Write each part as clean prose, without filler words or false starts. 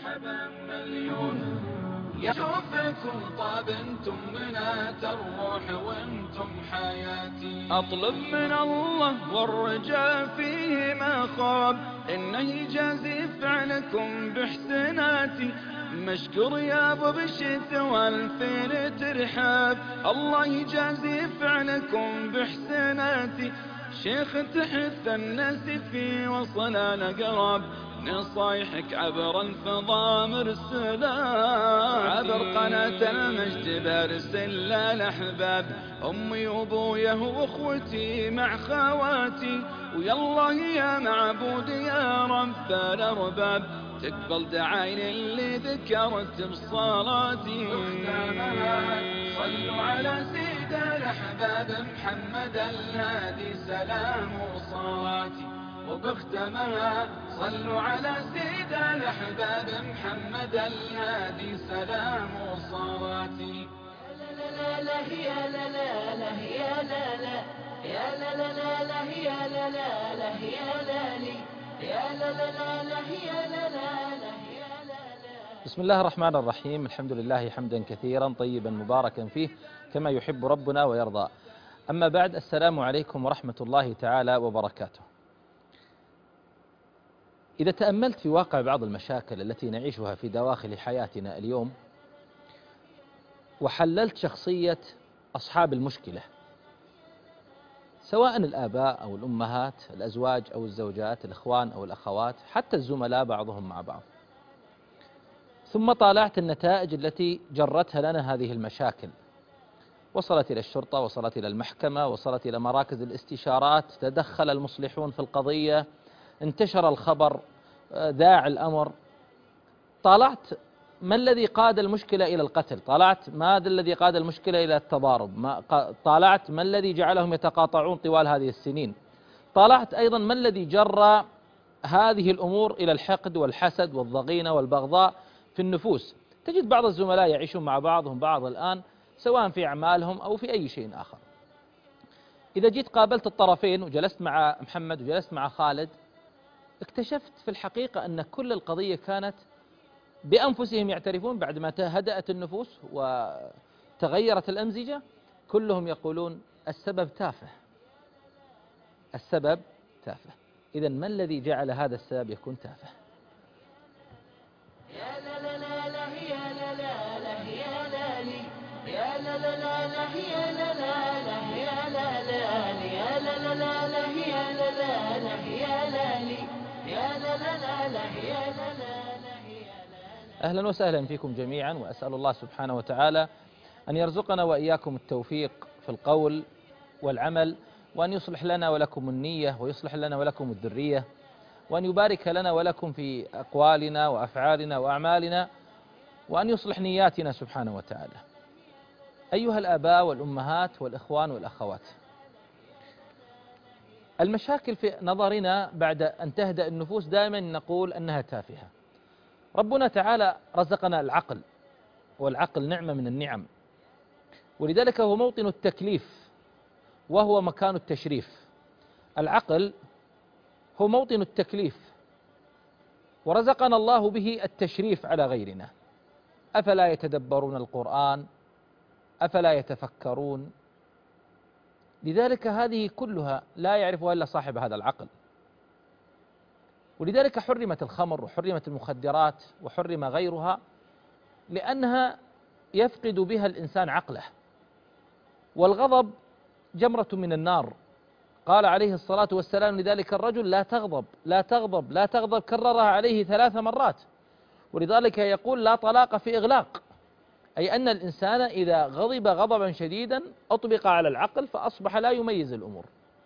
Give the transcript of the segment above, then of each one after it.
مرحبا مليون يا شوفكم طاب انتم منات الروح وانتم حياتي. اطلب من الله والرجاء فيه ما خاب انه يجازي فعلكم باحسناتي. مشكور يا ابو بشت والفين ترحاب، الله يجازي فعلكم باحسناتي. شيخ تحث الناس في وصل الاقراب، نصايحك عبر الفضاء مرسلة، عبر قناة المجد برسل للأحباب. أمي وأبويا وأخوتي مع خواتي، ويا الله يا معبود يا رب الأرباب، تقبل دعاين اللي ذكرت بصلاتي. صلوا على سيد الأحباب محمد الهادي سلام وصلاتي. وبختمها صلوا على سيد الأحباب محمد الهادي سلام وصلاتي. يا لا لا يا لا لا لا يا لا لا يا لا لا لا يا لا لا لا يا لا لي يا لا لا لا يا لا لا لا يا لا لا. بسم الله الرحمن الرحيم. الحمد لله حمدا كثيرا طيبا مباركا فيه كما يحب ربنا ويرضى. أما بعد، السلام عليكم ورحمة الله تعالى وبركاته. إذا تأملت في واقع بعض المشاكل التي نعيشها في دواخل حياتنا اليوم، وحللت شخصية أصحاب المشكلة، سواء الآباء أو الأمهات، الأزواج أو الزوجات، الإخوان أو الأخوات، حتى الزملاء بعضهم مع بعض، ثم طالعت النتائج التي جرتها لنا هذه المشاكل، وصلت إلى الشرطة، وصلت إلى المحكمة، وصلت إلى مراكز الاستشارات، تدخل المصلحون في القضية، انتشر الخبر، ذاع الأمر. طالعت ما الذي قاد المشكلة إلى القتل، طالعت ماذا الذي قاد المشكلة إلى التضارب، طالعت ما الذي جعلهم يتقاطعون طوال هذه السنين، طالعت أيضا ما الذي جر هذه الأمور إلى الحقد والحسد والضغينة والبغضاء في النفوس. تجد بعض الزملاء يعيشون مع بعضهم بعض الآن، سواء في أعمالهم أو في أي شيء آخر. إذا جيت قابلت الطرفين وجلست مع محمد وجلست مع خالد، اكتشفت في الحقيقة أن كل القضية كانت بأنفسهم يعترفون بعد ما هدأت النفوس وتغيرت الأمزجة، كلهم يقولون السبب تافه، السبب تافه. إذن ما الذي جعل هذا السبب يكون تافه؟ يا لا لا لا يا لا لا لا يا لا لي يا لا لا لا يا لا لا لا يا لا لا يا لا لا لا يا لا لا لا يا لا لي يا لا لا لا يا لا لا. أهلا وسهلا فيكم جميعا، وأسأل الله سبحانه وتعالى أن يرزقنا وإياكم التوفيق في القول والعمل، وأن يصلح لنا ولكم النية، ويصلح لنا ولكم الذرية، وأن يبارك لنا ولكم في أقوالنا وأفعالنا وأعمالنا، وأن يصلح نياتنا سبحانه وتعالى. أيها الآباء والأمهات والإخوان والأخوات، المشاكل في نظرنا بعد أن تهدأ النفوس دائما نقول أنها تافهة. ربنا تعالى رزقنا العقل، والعقل نعمة من النعم، ولذلك هو موطن التكليف وهو مكان التشريف. العقل هو موطن التكليف، ورزقنا الله به التشريف على غيرنا. أفلا يتدبرون القرآن؟ أفلا يتفكرون؟ لذلك هذه كلها لا يعرفها إلا صاحب هذا العقل. ولذلك حرمت الخمر وحرمت المخدرات وحرم غيرها، لأنها يفقد بها الإنسان عقله. والغضب جمرة من النار، قال عليه الصلاة والسلام لذلك الرجل: لا تغضب لا تغضب لا تغضب، كررها عليه 3 مرات. ولذلك يقول: لا طلاق في إغلاق، أي أن الإنسان إذا غضب غضبا شديدا أطبق على العقل فأصبح لا يميز الأمور.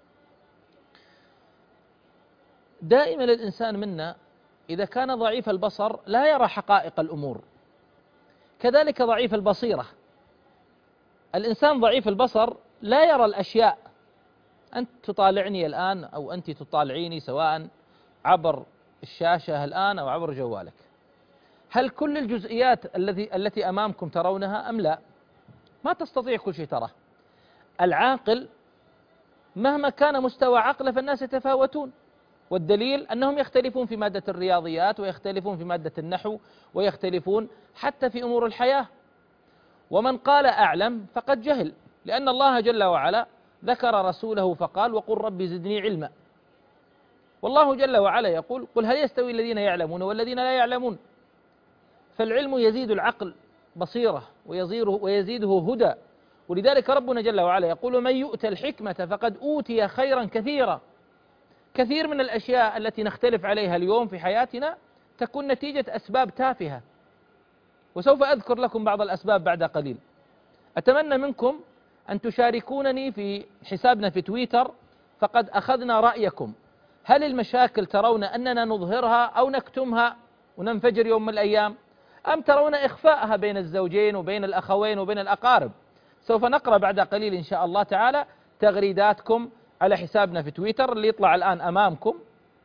دائما الإنسان منا إذا كان ضعيف البصر لا يرى حقائق الأمور، كذلك ضعيف البصيرة. الإنسان ضعيف البصر لا يرى الأشياء. أنت تطالعني الآن أو أنت تطالعيني سواء عبر الشاشة الآن أو عبر جوالك، هل كل الجزئيات التي أمامكم ترونها أم لا؟ ما تستطيع كل شيء تراه. العاقل مهما كان مستوى عقله فالناس يتفاوتون، والدليل أنهم يختلفون في مادة الرياضيات، ويختلفون في مادة النحو، ويختلفون حتى في أمور الحياة. ومن قال أعلم فقد جهل، لأن الله جل وعلا ذكر رسوله فقال: وقل رب زدني علما. والله جل وعلا يقول: قل هل يستوي الذين يعلمون والذين لا يعلمون؟ فالعلم يزيد العقل بصيرة ويزيده هدى. ولذلك ربنا جل وعلا يقول: من يؤت الحكمة فقد أوتي خيرا كثيرا. كثير من الأشياء التي نختلف عليها اليوم في حياتنا تكون نتيجة أسباب تافهة، وسوف أذكر لكم بعض الأسباب بعد قليل. أتمنى منكم أن تشاركونني في حسابنا في تويتر، فقد أخذنا رأيكم. هل المشاكل ترون أننا نظهرها أو نكتمها وننفجر يوم من الأيام، أم ترون إخفاءها بين الزوجين وبين الأخوين وبين الأقارب؟ سوف نقرأ بعد قليل إن شاء الله تعالى تغريداتكم على حسابنا في تويتر اللي يطلع الآن أمامكم،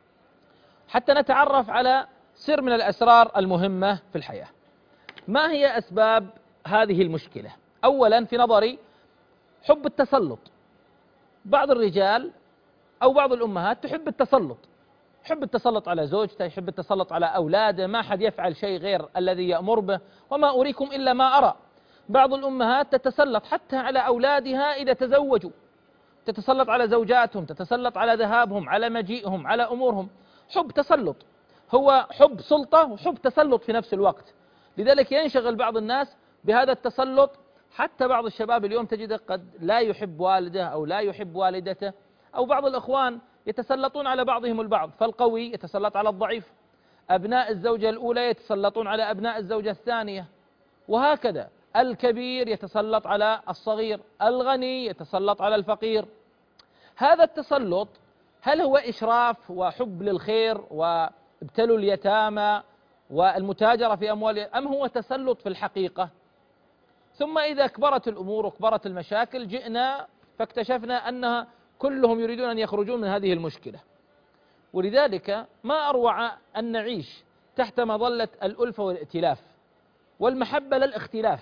حتى نتعرف على سر من الأسرار المهمة في الحياة. ما هي أسباب هذه المشكلة؟ أولا في نظري حب التسلط. بعض الرجال أو بعض الأمهات تحب التسلط، يحب التسلط على زوجته، يحب التسلط على أولاده، ما حد يفعل شيء غير الذي يأمر به، وما أريكم إلا ما أرى. بعض الأمهات تتسلط حتى على أولادها إذا تزوجوا، تتسلط على زوجاتهم، تتسلط على ذهابهم، على مجيئهم، على أمورهم. حب تسلط، هو حب سلطة وحب تسلط في نفس الوقت. لذلك ينشغل بعض الناس بهذا التسلط. حتى بعض الشباب اليوم تجده قد لا يحب والده أو لا يحب والدته، أو بعض الإخوان يتسلطون على بعضهم البعض، فالقوي يتسلط على الضعيف، أبناء الزوجة الأولى يتسلطون على أبناء الزوجة الثانية، وهكذا. الكبير يتسلط على الصغير، الغني يتسلط على الفقير. هذا التسلط هل هو إشراف وحب للخير وابتلوا اليتامى والمتاجرة في أموالهم، أم هو تسلط في الحقيقة؟ ثم إذا كبرت الأمور وكبرت المشاكل جئنا فاكتشفنا أنها كلهم يريدون أن يخرجون من هذه المشكلة. ولذلك ما أروع أن نعيش تحت مظلة الألفة والائتلاف والمحبة لا الاختلاف.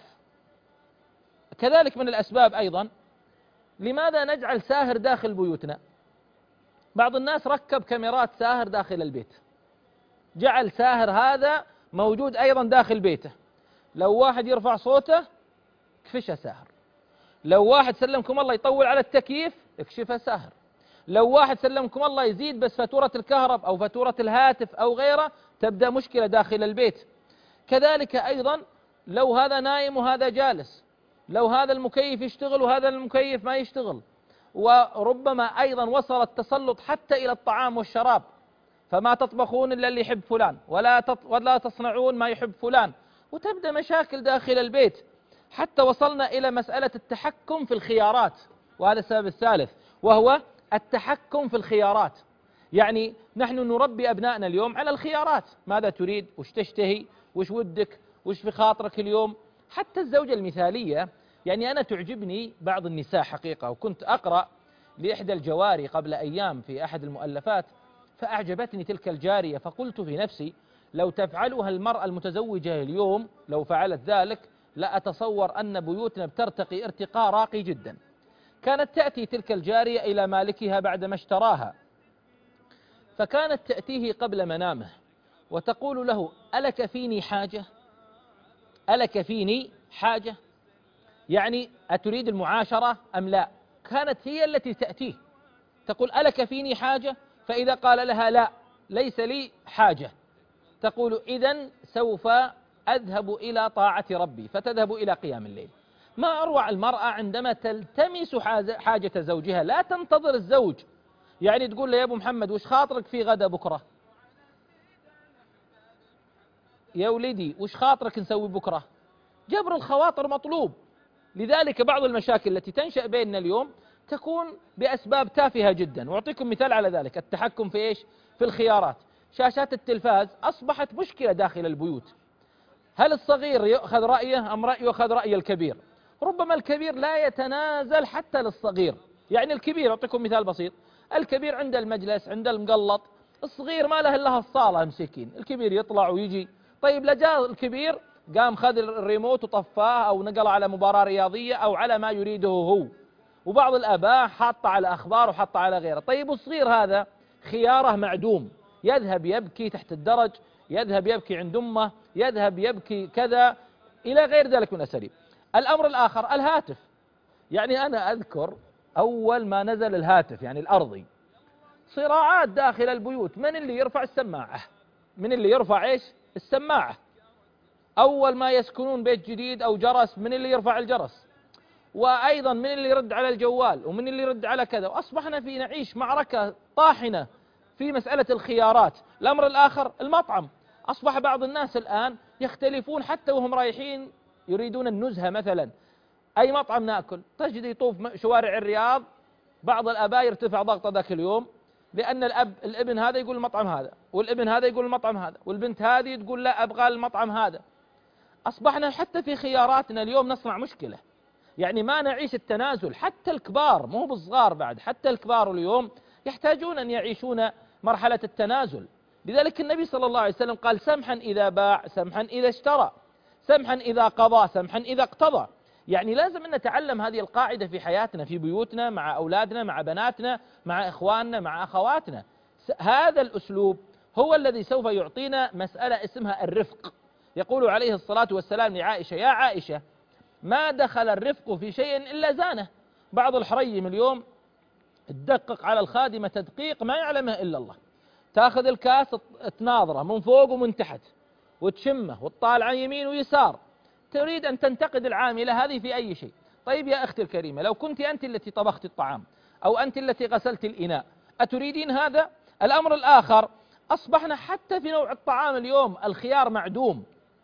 كذلك من الأسباب أيضا لماذا نجعل ساهر داخل بيوتنا؟ بعض الناس ركب كاميرات ساهر داخل البيت، جعل ساهر هذا موجود أيضا داخل بيته. لو واحد يرفع صوته اكفشه ساهر، لو واحد سلمكم الله يطول على التكييف اكشفه ساهر، لو واحد سلمكم الله يزيد بس فاتورة الكهرب أو فاتورة الهاتف أو غيره تبدأ مشكلة داخل البيت. كذلك أيضا لو هذا نايم وهذا جالس، لو هذا المكيف يشتغل وهذا المكيف ما يشتغل. وربما أيضا وصل التسلط حتى إلى الطعام والشراب، فما تطبخون إلا اللي يحب فلان، ولا تصنعون ما يحب فلان، وتبدأ مشاكل داخل البيت. حتى وصلنا إلى مسألة التحكم في الخيارات، وهذا السبب الثالث، وهو التحكم في الخيارات. يعني نحن نربي أبنائنا اليوم على الخيارات، ماذا تريد، وش تشتهي، وش ودك، وش في خاطرك اليوم. حتى الزوجة المثالية، يعني أنا تعجبني بعض النساء حقيقة، وكنت أقرأ لإحدى الجواري قبل أيام في أحد المؤلفات فأعجبتني تلك الجارية، فقلت في نفسي لو تفعلها المرأة المتزوجة اليوم، لو فعلت ذلك لا أتصور أن بيوتنا بترتقي ارتقاء راقي جدا. كانت تأتي تلك الجارية إلى مالكها بعدما اشتراها، فكانت تأتيه قبل منامه وتقول له: ألك فيني حاجة؟ ألك فيني حاجة؟ يعني أتريد المعاشرة أم لا؟ كانت هي التي تأتيه تقول: ألك فيني حاجة؟ فإذا قال لها: لا ليس لي حاجة، تقول: إذن سوف أذهب إلى طاعة ربي، فتذهب إلى قيام الليل. ما أروع المرأة عندما تلتمس حاجة زوجها، لا تنتظر الزوج. يعني تقول له: يا أبو محمد وش خاطرك في غدا بكرة؟ يا ولدي وش خاطرك نسوي بكرة؟ جبر الخواطر مطلوب. لذلك بعض المشاكل التي تنشأ بيننا اليوم تكون بأسباب تافهة جدا. وأعطيكم مثال على ذلك: التحكم في إيش؟ في الخيارات. شاشات التلفاز أصبحت مشكلة داخل البيوت. هل الصغير يأخذ رأيه أم يأخذ رأي الكبير؟ ربما الكبير لا يتنازل حتى للصغير. يعني الكبير، أعطيكم مثال بسيط: الكبير عند المجلس، عند المقلط، الصغير ما له إلا الصالة مسكين، الكبير يطلع ويجي. طيب لجاء الكبير قام خذ الريموت وطفاه أو نقل على مباراة رياضية أو على ما يريده هو، وبعض الآباء حط على أخبار وحط على غيره. طيب الصغير هذا خياره معدوم، يذهب يبكي تحت الدرج، يذهب يبكي عند أمه، يذهب يبكي كذا إلى غير ذلك من الأساليب. الأمر الآخر الهاتف. يعني أنا أذكر أول ما نزل الهاتف يعني الأرضي، صراعات داخل البيوت، من اللي يرفع السماعة، من اللي يرفع إيش السماعة. أول ما يسكنون بيت جديد أو جرس، من اللي يرفع الجرس، وأيضا من اللي يرد على الجوال، ومن اللي يرد على كذا. وأصبحنا في نعيش معركة طاحنة في مسألة الخيارات. الأمر الآخر المطعم، أصبح بعض الناس الآن يختلفون حتى وهم رايحين يريدون النزهة مثلا، أي مطعم نأكل، تجد يطوف شوارع الرياض بعض الآباء يرتفع ضغطه ذاك اليوم، لأن الابن هذا يقول المطعم هذا، والابن هذا يقول المطعم هذا، والبنت هذه تقول لا أبغى المطعم هذا. أصبحنا حتى في خياراتنا اليوم نصنع مشكلة، يعني ما نعيش التنازل. حتى الكبار مو بالصغار بعد، حتى الكبار اليوم يحتاجون أن يعيشون مرحلة التنازل. لذلك النبي صلى الله عليه وسلم قال سمحا إذا باع، سمحا إذا اشترى، سمحا إذا قضى، سمحا إذا اقتضى. يعني لازم أن نتعلم هذه القاعدة في حياتنا، في بيوتنا، مع أولادنا، مع بناتنا، مع إخواننا، مع أخواتنا. هذا الأسلوب هو الذي سوف يعطينا مسألة اسمها الرفق. يقول عليه الصلاة والسلام لعائشة: يا عائشة، ما دخل الرفق في شيء إلا زانه. بعض الحريم اليوم تدقق على الخادمة تدقيق ما يعلمه إلا الله، تاخذ الكاس تناظره من فوق ومن تحت وتشمه وتطالع يمين ويسار، تريد أن تنتقد العاملة هذه في أي شيء. طيب يا أختي الكريمة، لو كنت أنت التي طبخت الطعام أو أنت التي غسلت الإناء، أتريدين هذا؟ الأمر الآخر، أصبحنا حتى في نوع الطعام اليوم الخيار معدوم،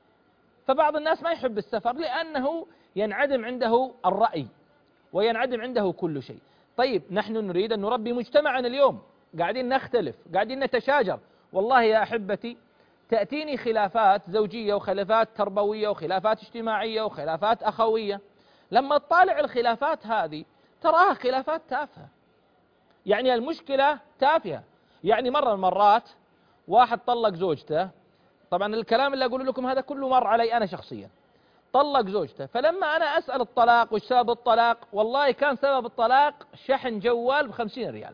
فبعض الناس ما يحب السفر لأنه ينعدم عنده الرأي وينعدم عنده كل شيء. طيب نحن نريد أن نربي مجتمعنا اليوم، قاعدين نختلف، قاعدين نتشاجر. والله يا أحبتي تأتيني خلافات زوجية وخلافات تربوية وخلافات اجتماعية وخلافات أخوية، لما تطالع الخلافات هذه تراها خلافات تافهة، يعني المشكلة تافهة. يعني مرة من المرات واحد طلق زوجته، طبعا الكلام اللي أقول لكم هذا كله مر علي أنا شخصيا، طلق زوجته، فلما أنا أسأل الطلاق وش سبب الطلاق، والله كان سبب الطلاق شحن جوال ب50 ريال.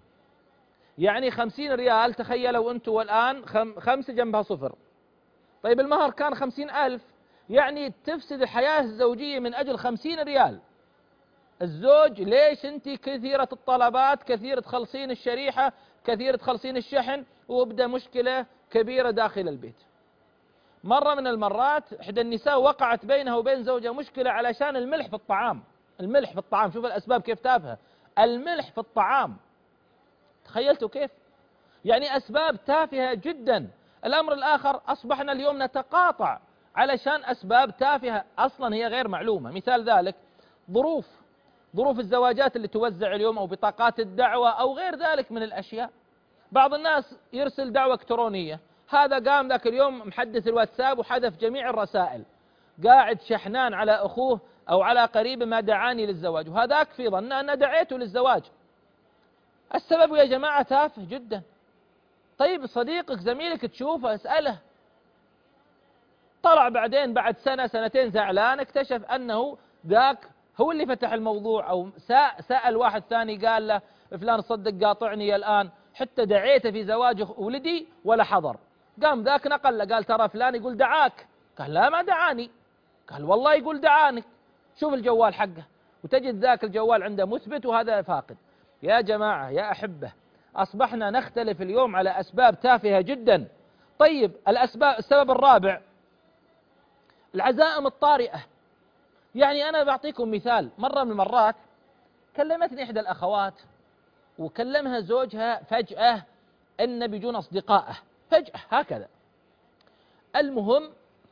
يعني 50 ريال تخيلوا أنتم والآن 5 جنبها صفر. طيب المهر كان 50,000، يعني تفسد الحياة الزوجية من أجل 50 ريال. الزوج ليش أنت كثيرة الطلبات، كثيرة تخلصين الشريحة، كثيرة تخلصين الشحن، وابدأ مشكلة كبيرة داخل البيت. مرة من المرات إحدى النساء وقعت بينها وبين زوجها مشكلة علشان الملح في الطعام. الملح في الطعام، شوف الأسباب كيف تافهة، الملح في الطعام، تخيلتوا كيف؟ يعني أسباب تافهة جدا. الأمر الآخر، أصبحنا اليوم نتقاطع علشان أسباب تافهة أصلا هي غير معلومة. مثال ذلك ظروف الزواجات اللي توزع اليوم، أو بطاقات الدعوة، أو غير ذلك من الأشياء. بعض الناس يرسل دعوة إلكترونية، هذا قام ذاك اليوم محدث الواتساب وحذف جميع الرسائل، قاعد شحنان على أخوه أو على قريب ما دعاني للزواج، وهذاك في ظن أن دعيته للزواج. السبب يا جماعة تافه جدا. طيب صديقك زميلك تشوفه اسأله، طلع بعدين بعد سنة سنتين زعلان، اكتشف أنه ذاك هو اللي فتح الموضوع، أو سأل واحد ثاني قال له فلان صدق قاطعني الآن، حتى دعيته في زواج ولدي ولا حضر. قام ذاك نقل له قال ترى فلان يقول دعاك، قال لا ما دعاني، قال والله يقول دعاني، شوف الجوال حقه، وتجد ذاك الجوال عنده مثبت وهذا فاقد. يا جماعة يا أحبة، أصبحنا نختلف اليوم على أسباب تافهة جدا. طيب السبب الرابع العزائم الطارئة. يعني أنا بعطيكم مثال، مرة من المرات كلمتني إحدى الأخوات وكلمها زوجها فجأة أن بيجون أصدقائه فجأة هكذا. المهم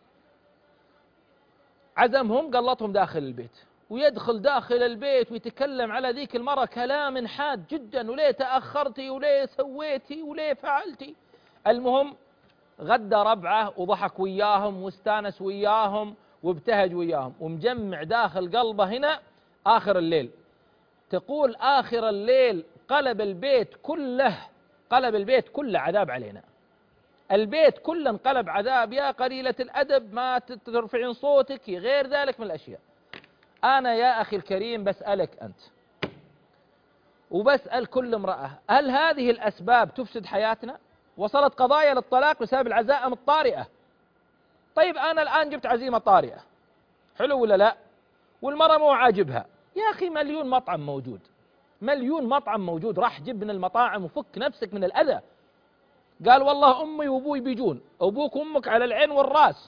عزمهم، قلطهم داخل البيت، ويدخل داخل البيت ويتكلم على ذيك المرة كلام حاد جدا، وليه تأخرتي، وليه سويتي، وليه فعلتي. المهم غدى ربعه وضحك وياهم واستانس وياهم وابتهج وياهم، ومجمع داخل قلبه هنا آخر الليل. تقول آخر الليل قلب البيت كله عذاب علينا، البيت كله انقلب عذاب، يا قليلة الأدب ما ترفعين صوتك، غير ذلك من الأشياء. أنا يا أخي الكريم بسألك أنت، وبسأل كل امرأة: هل هذه الأسباب تفسد حياتنا؟ وصلت قضايا للطلاق بسبب العزائم الطارئة. طيب أنا الآن جبت عزيمة طارئة، حلو ولا لا؟ والمرأة مو عاجبها، يا أخي مليون مطعم موجود، مليون مطعم موجود، راح جيب من المطاعم وفك نفسك من الأذى. قال والله أمي وأبوي بيجون، أبوك وأمك على العين والرأس.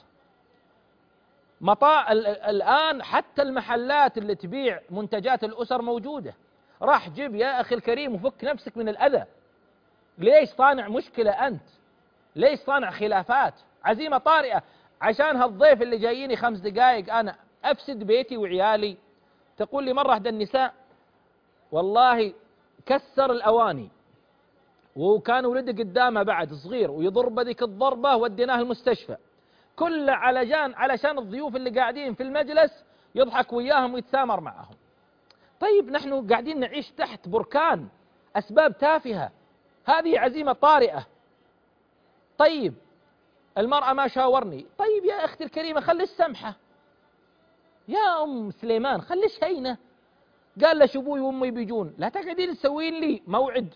الآن حتى المحلات اللي تبيع منتجات الأسر موجودة. راح جيب يا أخي الكريم وفك نفسك من الأذى. ليش صانع مشكلة أنت؟ ليش صانع خلافات؟ عزيمة طارئة عشان هالضيف اللي جاييني 5 دقائق أنا أفسد بيتي وعيالي. تقول لي مرة إحدى النساء: والله كسر الأواني وكان ولده قدامه بعد صغير ويضرب ذيك الضربة، وديناه المستشفى، كله علشان الضيوف اللي قاعدين في المجلس يضحك وياهم ويتسامر معهم. طيب نحن قاعدين نعيش تحت بركان أسباب تافهة، هذه عزيمة طارئة. طيب المرأة ما شاورني، طيب يا أختي الكريمة خليش سمحة، يا أم سليمان خليش هينة. قال لش أبوي وأمي بيجون، لا تقعدين تسوين لي موعد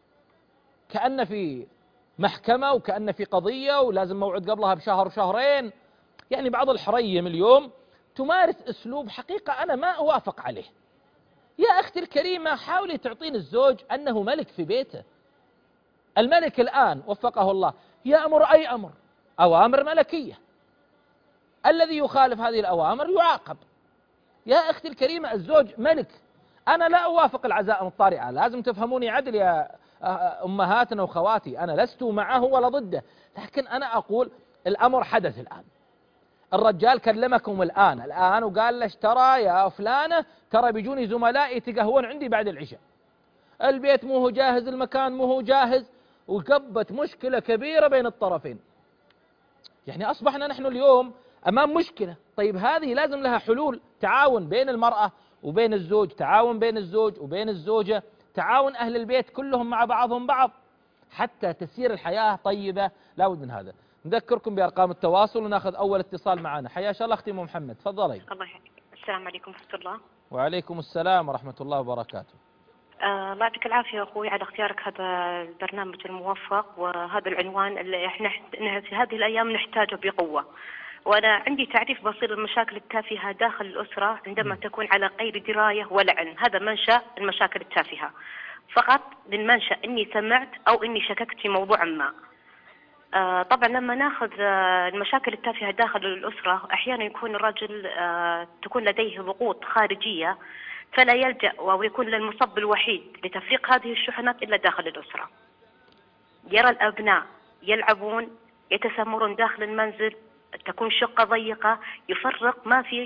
كأن في محكمة وكأن في قضية ولازم موعد قبلها بشهر وشهرين. يعني بعض الحريم اليوم تمارس أسلوب حقيقة أنا ما أوافق عليه. يا أختي الكريمة حاولي تعطين الزوج أنه ملك في بيته. الملك الآن وفقه الله يأمر أي أمر، أوامر ملكية، الذي يخالف هذه الأوامر يعاقب. يا أختي الكريمة الزوج ملك. أنا لا أوافق العزائم الطارئة، لازم تفهموني عدل يا أمهاتنا وخواتي، أنا لست معه ولا ضده، لكن أنا أقول الأمر حدث الآن. الرجال كلمكم الآن وقال لش ترى يا فلانة ترى بيجوني زملائي يتقهون عندي بعد العشاء، البيت مو هو جاهز، المكان مو هو جاهز، وكبت مشكلة كبيرة بين الطرفين. يعني أصبحنا نحن اليوم أمام مشكلة. طيب هذه لازم لها حلول، تعاون بين المرأة وبين الزوج، تعاون بين الزوج وبين الزوجة، تعاون أهل البيت كلهم مع بعضهم بعض حتى تسير الحياة طيبة. لا بد من هذا. نذكركم بأرقام التواصل وناخذ أول اتصال معنا. حيا الله أختي أم محمد، تفضلي. الله يحييك. السلام عليكم ورحمة الله. وعليكم السلام ورحمة الله وبركاته. الله يعطيك العافية أخوي على اختيارك هذا البرنامج الموفق وهذا العنوان اللي احنا في هذه الأيام نحتاجه بقوة. وأنا عندي تعريف بسيط للمشاكل التافهة داخل الأسرة عندما تكون على غير دراية ولا علم. هذا منشأ المشاكل التافهة، فقط من منشأ إني سمعت أو إني شككت في موضوع ما. طبعا لما ناخذ المشاكل التافهة داخل الأسرة أحيانا يكون الرجل تكون لديه ضغوط خارجية، فلا يلجأ ويكون المصب الوحيد لتفريق هذه الشحنات إلا داخل الأسرة. يرى الأبناء يلعبون يتسامرون داخل المنزل، تكون شقة ضيقة، يفرق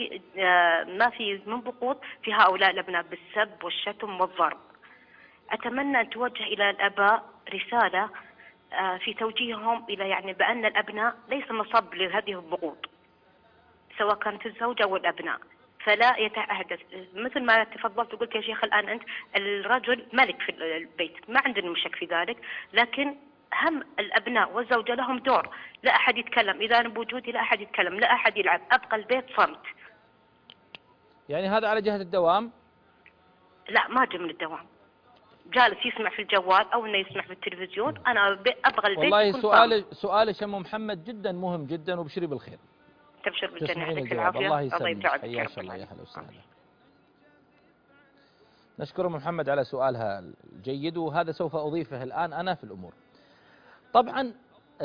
ما في من ضغوط في هؤلاء الأبناء بالسب والشتم والضرب. أتمنى أن توجه إلى الآباء رسالة في توجيههم إلى يعني بأن الأبناء ليس مصب لهذه الضغوط سواء كانت الزوجة أو الأبناء، فلا يتحدث. مثل ما تفضلت وقلت يا شيخ الآن أنت، الرجل ملك في البيت ما عندنا مشك في ذلك، لكن هم الأبناء والزوجة لهم دور. لا أحد يتكلم، إذا أنا بوجودي لا أحد يتكلم، لا أحد يلعب، أبقى البيت صمت. يعني هذا على جهة الدوام؟ لا ما جاء من الدوام، جالس يسمع في الجوال أو إنه يسمع في التلفزيون. أنا أبغى البيت والله يكون صامت. سؤالك يا أم محمد جدا مهم جدا، وبشري بالخير. تبشر بالجنة، تسمعين يعطيك الجواب. العافية. الله يسلمك، يسعدك. حياك الله، يا هلا وسهلا. نشكر أم محمد على سؤالها الجيد، وهذا سوف أضيفه الآن أنا في الأمور. طبعا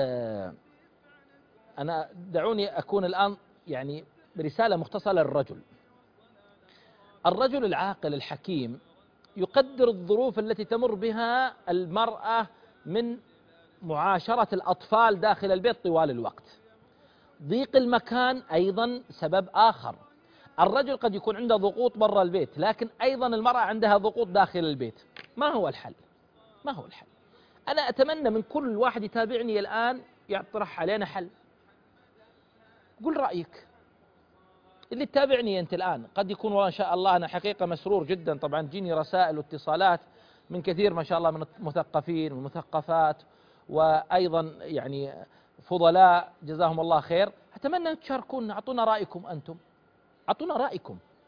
أنا دعوني أكون الآن يعني برسالة مختصرة للرجل. الرجل العاقل الحكيم يقدر الظروف التي تمر بها المرأة من معاشرة الأطفال داخل البيت طوال الوقت. ضيق المكان أيضا سبب آخر. الرجل قد يكون عنده ضغوط برا البيت، لكن أيضا المرأة عندها ضغوط داخل البيت. ما هو الحل؟ ما هو الحل؟ أنا أتمنى من كل واحد يتابعني الآن يطرح علينا حل. قل رأيك. اللي تتابعني أنت الآن قد يكون وإن شاء الله أنا حقيقة مسرور جدا، طبعا تجيني رسائل واتصالات من كثير ما شاء الله من المثقفين والمثقفات، وأيضا يعني فضلاء جزاهم الله خير. أتمنى أن تشاركونا، أعطونا رأيكم أنتم، أعطونا رأيكم.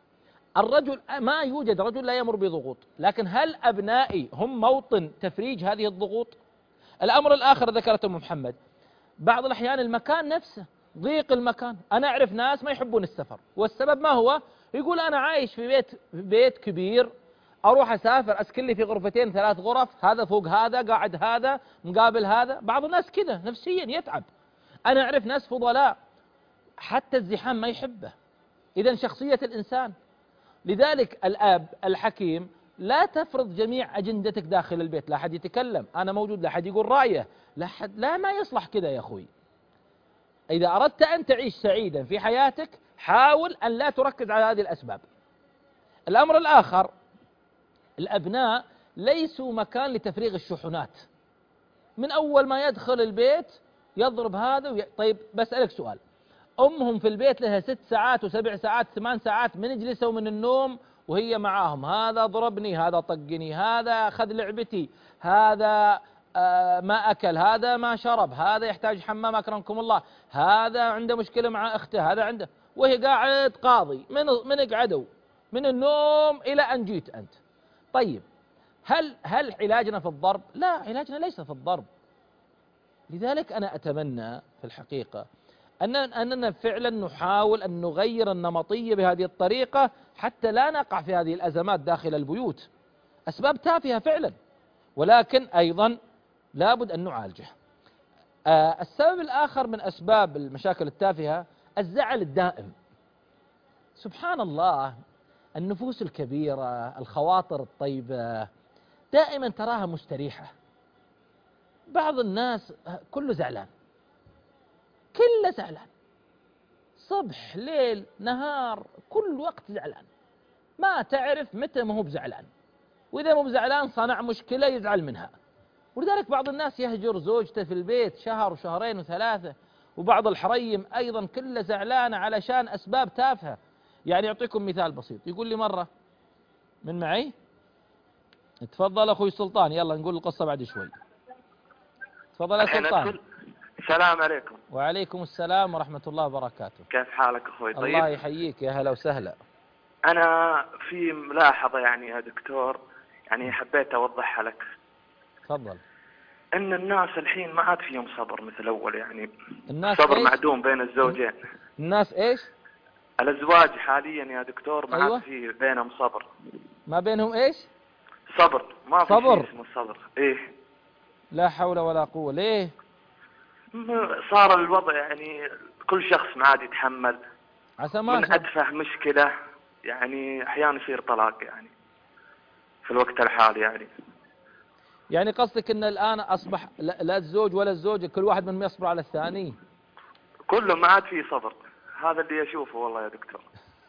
الرجل ما يوجد رجل لا يمر بضغوط، لكن هل أبنائي هم موطن تفريج هذه الضغوط؟ الأمر الآخر ذكرته أم محمد، بعض الأحيان المكان نفسه، ضيق المكان. أنا أعرف ناس ما يحبون السفر، والسبب ما هو؟ يقول أنا عايش في بيت كبير، أروح أسافر أسكن لي في غرفتين 3 غرف، هذا فوق هذا، قاعد هذا، مقابل هذا. بعض الناس كذا نفسيا يتعب. أنا أعرف ناس فضلاء حتى الزحام ما يحبه. إذا شخصية الإنسان. لذلك الأب الحكيم لا تفرض جميع أجندتك داخل البيت، لا أحد يتكلم، أنا موجود، لا أحد يقول رأيه، لا ما يصلح كذا يا أخوي. إذا أردت أن تعيش سعيدا في حياتك حاول أن لا تركز على هذه الأسباب. الأمر الآخر، الأبناء ليسوا مكان لتفريغ الشحنات. من أول ما يدخل البيت يضرب هذا طيب بسألك سؤال، أمهم في البيت لها 6 ساعات و7 ساعات 8 ساعات من جلسوا من النوم وهي معاهم، هذا ضربني، هذا طقني، هذا أخذ لعبتي، هذا ما أكل، هذا ما شرب، هذا يحتاج حمام أكرمكم الله، هذا عنده مشكلة مع أخته، هذا عنده، وهي قاعد قاضي من قعدوا من النوم إلى أن جيت أنت. طيب هل علاجنا في الضرب؟ لا، علاجنا ليس في الضرب. لذلك أنا أتمنى في الحقيقة أننا فعلا نحاول أن نغير النمطية بهذه الطريقة حتى لا نقع في هذه الأزمات داخل البيوت. أسباب تافهة فعلا، ولكن أيضا لابد أن نعالجه. السبب الآخر من أسباب المشاكل التافهة الزعل الدائم. سبحان الله، النفوس الكبيرة، الخواطر الطيبة دائما تراها مستريحة. بعض الناس كله زعلان، كله زعلان، صبح ليل نهار كل وقت زعلان، ما تعرف متى ما هو بزعلان، وإذا مو بزعلان صنع مشكلة يزعل منها. ولذلك بعض الناس يهجر زوجته في البيت شهر وشهرين و3، وبعض الحريم أيضا كله زعلان علشان أسباب تافهة. يعني أعطيكم مثال بسيط، يقول لي مرة من معي، تفضل أخوي سلطان، يلا نقول القصة بعد شوي. تفضل يا سلطان. السلام عليكم. وعليكم السلام ورحمة الله وبركاته. كيف حالك أخوي؟ طيب، الله يحييك، يا هلا وسهلا. أنا في ملاحظة يعني يا دكتور، يعني حبيت أوضحها لك. تفضل. إن الناس الحين ما عاد فيهم صبر مثل أول، يعني الناس صبر إيش؟ معدوم بين الزوجين. الناس إيش؟ الأزواج حاليا يا دكتور ما أيوة. عاد في بينهم صبر. ما بينهم إيش؟ صبر، ما في صبر. شيء اسمه صبر. إيه، لا حول ولا قوة. ليه؟ صار الوضع يعني كل شخص ما عاد يتحمل. عسى ما من أتفه مشكلة يعني أحيانا يصير طلاق يعني في الوقت الحالي. يعني قصدك ان الان اصبح لا الزوج ولا الزوجة كل واحد منهم يصبر على الثاني؟ كله ما عاد فيه صبر، هذا اللي أشوفه والله يا دكتور.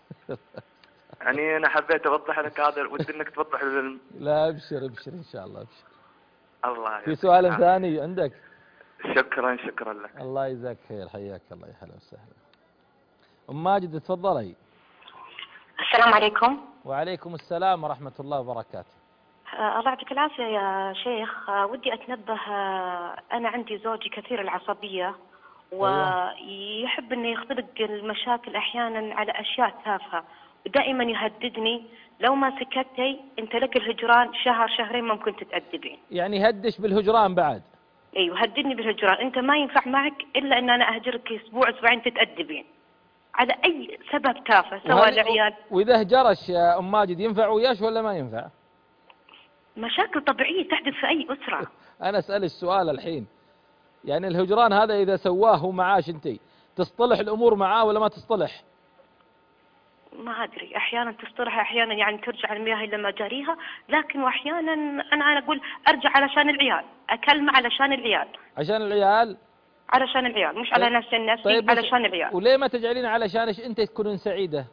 يعني أنا حبيت أوضح لك هذا، ودي إنك توضح لا ابشر إن شاء الله، ابشر. الله. في سؤال ثاني عندك؟ شكرا لك. الله يجزاك خير، حياك الله، يا هلا وسهلا. أم ماجد تفضلي. السلام عليكم. وعليكم السلام ورحمة الله وبركاته. الله يعطيك العافية يا شيخ. ودي أتنبه، أنا عندي زوجي كثير العصبية ويحب أنه يختلق المشاكل أحيانا على أشياء تافهة، ودائما يهددني لو ما سكتي أنت لك الهجران شهر شهرين ممكن تتأدبين. يعني هدش بالهجران بعد؟ أيوه، هددني بالهجران، أنت ما ينفع معك إلا أن أنا أهجرك أسبوع أسبوعين تتأدبين على أي سبب تافه سواء العيال. وإذا هجرش يا أم ماجد ينفع وياش ولا ما ينفع؟ مشاكل طبيعية تحدث في أي أسرة. أنا أسأل السؤال الحين، يعني الهجران هذا إذا سواه هو معاش أنتي تصطلح الأمور معاه ولا ما تصطلح؟ ما أدري، أحيانا تصطلح، أحيانا يعني ترجع المياه إلى مجاريها، لكن وأحيانا أنا أقول أرجع علشان العيال، أكلمه علشان العيال. عشان العيال؟ علشان العيال، مش على نفس الناس. طيب علشان العيال. وليه ما تجعلين علشانش أنت تكونين سعيدة؟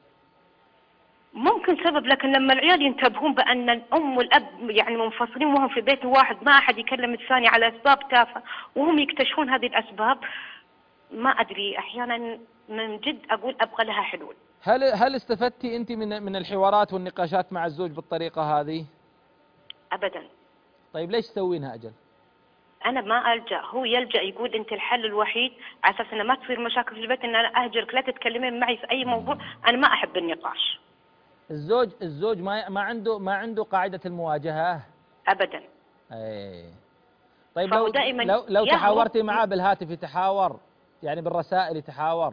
ممكن سبب، لكن لما العيال ينتبهون بأن الأم والأب يعني منفصلين وهم في بيت واحد، ما أحد يكلم الثاني على أسباب تافهة، وهم يكتشفون هذه الأسباب، ما أدري، أحيانا من جد أقول أبغى لها حلول. هل استفدتي أنت من الحوارات والنقاشات مع الزوج بالطريقة هذه؟ أبدا. طيب ليش تسوينها أجل؟ أنا ما ألجأ، هو يلجأ، يقول أنت الحل الوحيد على أساس أن ما تصير مشاكل في البيت أن أنا أهجرك، لا تتكلمين معي في أي موضوع، أنا ما أحب النقاش. الزوج ما عنده قاعدة المواجهة ابدا. اي. طيب فهو لو دائما لو يهرب. تحاورتي معاه بالهاتف يتحاور، يعني بالرسائل يتحاور؟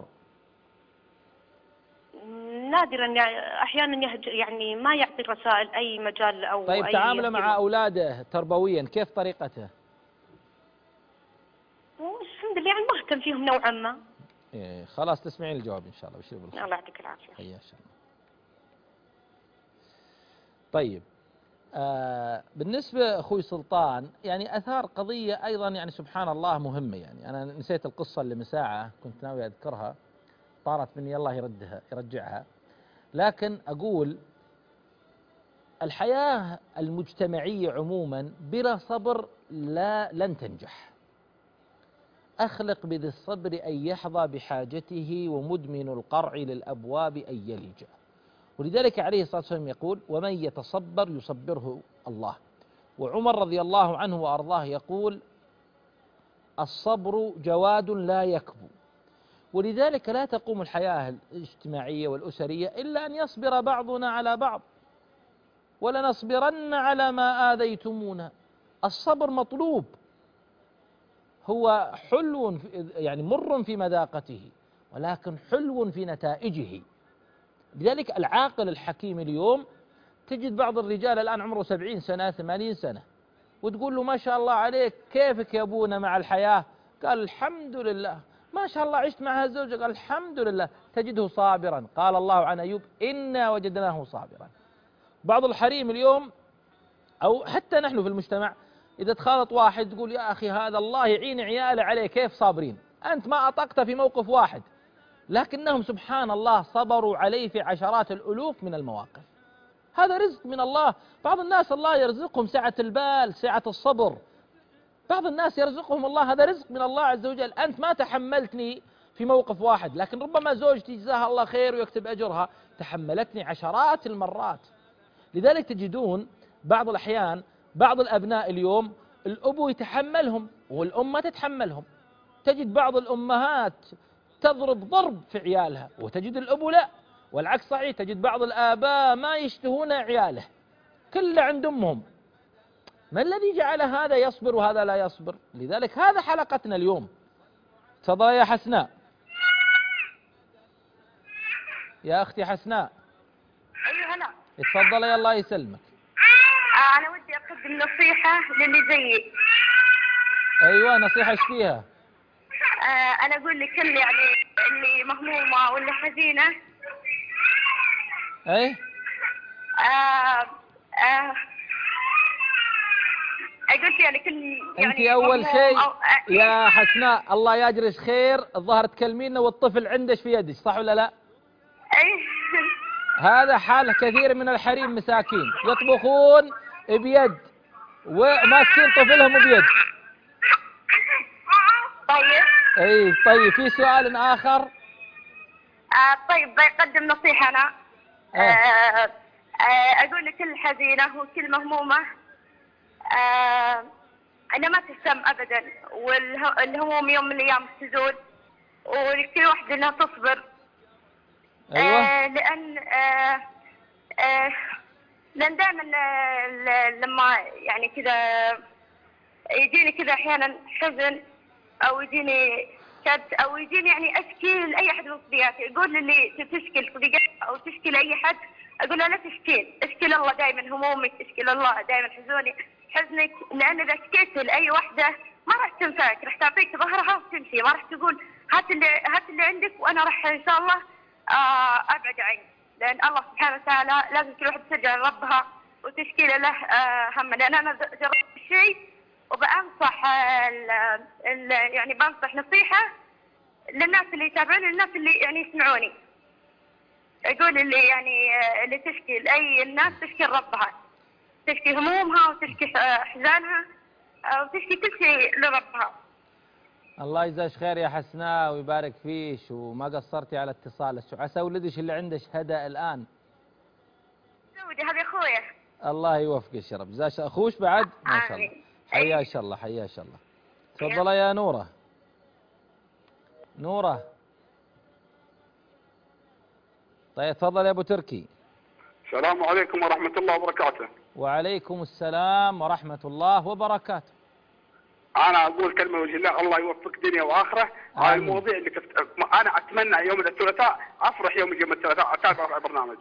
نادرا يعني، احيانا يعني ما يعطي الرسائل اي مجال او طيب اي تعامله مع اهتمام. أولاده تربويا كيف طريقته؟ الحمد لله يعني مهتم فيهم نوعا ما. إيه خلاص تسمعين الجواب إن شاء الله، بشير بالخير. الله يعطيك العافيه. حيا الله. طيب بالنسبة أخوي سلطان، يعني أثار قضية أيضا يعني سبحان الله مهمة. يعني أنا نسيت القصة اللي من ساعة كنت ناوي أذكرها، طارت مني الله يرجعها. لكن أقول الحياة المجتمعية عموما بلا صبر لن تنجح. أخلق بذي الصبر أن يحظى بحاجته، ومدمن القرع للأبواب أن يلج. ولذلك عليه الصلاة والسلام يقول: ومن يتصبر يصبره الله. وعمر رضي الله عنه وأرضاه يقول: الصبر جواد لا يكبو. ولذلك لا تقوم الحياة الاجتماعية والأسرية إلا أن يصبر بعضنا على بعض، ولنصبرن على ما آذيتمونا. الصبر مطلوب، هو حلو يعني مر في مذاقته، ولكن حلو في نتائجه. لذلك العاقل الحكيم اليوم تجد بعض الرجال الآن عمره 70 سنة 80 سنة، وتقول له: ما شاء الله عليك كيفك يا أبونا مع الحياة؟ قال: الحمد لله. ما شاء الله عشت مع الزوجة؟ قال: الحمد لله. تجده صابرا. قال الله عن أيوب: إنا وجدناه صابرا. بعض الحريم اليوم أو حتى نحن في المجتمع إذا تخالط واحد تقول: يا أخي هذا الله يعين عياله عليه، كيف صابرين؟ أنت ما أطقت في موقف واحد، لكنهم سبحان الله صبروا عليه في عشرات الألوف من المواقف. هذا رزق من الله. بعض الناس الله يرزقهم سعة البال، سعة الصبر. بعض الناس يرزقهم الله، هذا رزق من الله عز وجل. أنت ما تحملتني في موقف واحد، لكن ربما زوجتي جزاها الله خير ويكتب أجرها تحملتني عشرات المرات. لذلك تجدون بعض الأحيان بعض الأبناء اليوم الأبو يتحملهم والأم ما تتحملهم. تجد بعض الأمهات تضرب ضرب في عيالها، وتجد الأبو لا، والعكس صحيح. تجد بعض الآباء ما يشتهون عياله، كله عند أمهم. ما الذي جعل هذا يصبر وهذا لا يصبر؟ لذلك هذا حلقتنا اليوم. تفضل يا حسناء. يا أختي حسناء. ايوه هلا. اتفضل يا الله يسلمك. انا ودي اقدم نصيحة للي زيي. أيوة نصيحة ايش فيها؟ انا اقول لكل يعني اللي مهمومة واللي حزينة. ايه قلت يعني كل انت يعني اول شيء إيه؟ يا حسناء الله يجرش خير، الظاهر تكلمينا والطفل عندش في يدك، صح ولا لا؟ ايه هذا حال كثير من الحريم مساكين يطبخون بيد وماسكين طفلهم بيد. طيب. اي طيب، في سؤال اخر؟ طيب بقدم نصيحة انا. اقول لكل حزينة وكل مهمومة أنا ما تهتم أبدا، والهموم يوم من الأيام تزول، ولكل واحدة إنها تصبر. أيوة. لأن دائما لما يعني كذا يجيني كذا أحيانا حزن، أو يجيني شد، أو يجيني يعني أشكي لأي أحد من صديقاتي. يقول لي تشكي لصديقاتي أو تشكي لأي حد، أقول له لا تشكين، اشكي لله دائما همومك، اشكي لله دائما حزنك، لأن إذا شكيت لأي واحدة ما راح تنفعك، راح تعطيك ظهرها وتمشي، ما راح تقول هات اللي عندك وأنا راح إن شاء الله أبعد عنك. لأن الله سبحانه وتعالى لازم كل واحدة ترجع لربها وتشكي له همها. لأن أنا جربت الشيء وبأنصح يعني بنصح نصيحة للناس اللي يتابعوني، للناس اللي يعني يسمعوني. أقول اللي يعني اللي تشكي لأي الناس تشكي لربها، تشكي همومها وتشكي أحزانها وتشكي كل شيء لربها. الله يجزاك خير يا حسناء ويبارك فيش، وما قصرتي على اتصالك، وعسى ولدش اللي عندك هدى الآن. زوجي هذا أخويا. الله يوفقك يا رب. جزاك أخوش بعد ما شاء الله. حيا إن شاء الله، حيا إن شاء الله. تفضل يا نورة. نورة. طيب تفضل يا أبو تركي. السلام عليكم ورحمة الله وبركاته. وعليكم السلام ورحمة الله وبركاته. أنا أقول كلمة وجه الله، الله يوفق دنيا وآخرة على المواضيع اللي أنا أتمنى يوم الثلاثاء أفرح يوم الثلاثاء أتابع البرنامج.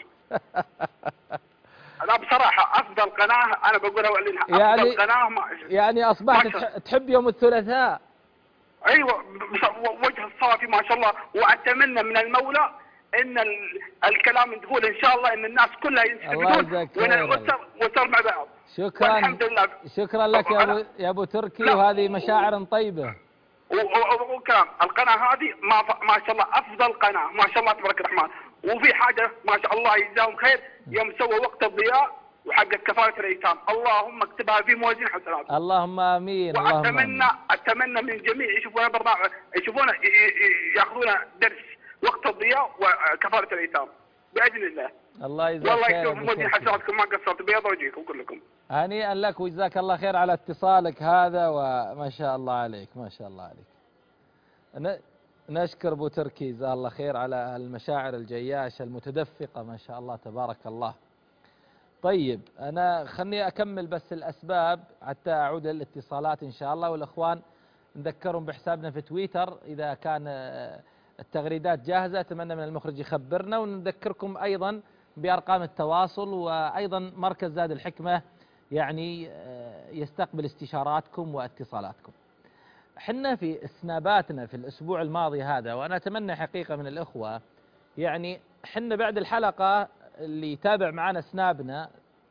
لا بصراحة أفضل قناة أنا بقولها وأعلنها، أفضل قناة يعني أصبحت تحب يوم الثلاثاء؟ أيوة، وجه الصافي ما شاء الله. وأتمنى من المولى ان الكلام نقول ان شاء الله ان الناس كلها يستفيدون ونوصل مع بعض. شكرا. الحمد لله. شكرا لك يا ابو تركي، وهذه مشاعر طيبه. وكلام القناه هذه ما شاء الله افضل قناه ما شاء الله تبارك الرحمن. وفي حاجه ما شاء الله يجزاهم خير، يوم سووا وقت الضياء وحقت كفاله الايتام، اللهم اكتبها في موازين حسنات. اللهم امين. اتمنى من الجميع يشوفون برنامج، يشوفون ياخذون درس وقت الضياء وكفاله الايتام باذن الله. الله يجزاك خير. والله يكتب موازين حسناتكم، ما قصرت، بيض وجهكم كلكم. هنيئا لك وجزاك الله خير على اتصالك هذا، وما شاء الله عليك ما شاء الله عليك. نشكر ابو تركي جزاه الله خير على المشاعر الجياشه المتدفقه ما شاء الله تبارك الله. طيب انا خلني اكمل بس الاسباب حتى اعود للاتصالات ان شاء الله، والاخوان نذكرهم بحسابنا في تويتر اذا كان التغريدات جاهزة. أتمنى من المخرج يخبرنا، ونذكركم أيضا بأرقام التواصل، وأيضا مركز زاد الحكمة يعني يستقبل استشاراتكم واتصالاتكم. حنا في سناباتنا في الأسبوع الماضي هذا، وأنا أتمنى حقيقة من الأخوة يعني حنا بعد الحلقة اللي يتابع معنا سنابنا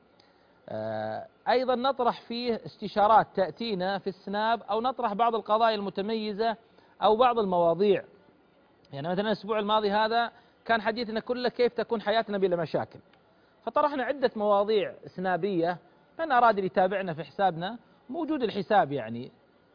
أيضا نطرح فيه استشارات تأتينا في السناب، أو نطرح بعض القضايا المتميزة أو بعض المواضيع. يعني مثلا الأسبوع الماضي هذا كان حديثنا كله كيف تكون حياتنا بلا مشاكل، فطرحنا عدة مواضيع سنابية. من أراد اللي يتابعنا في حسابنا موجود الحساب يعني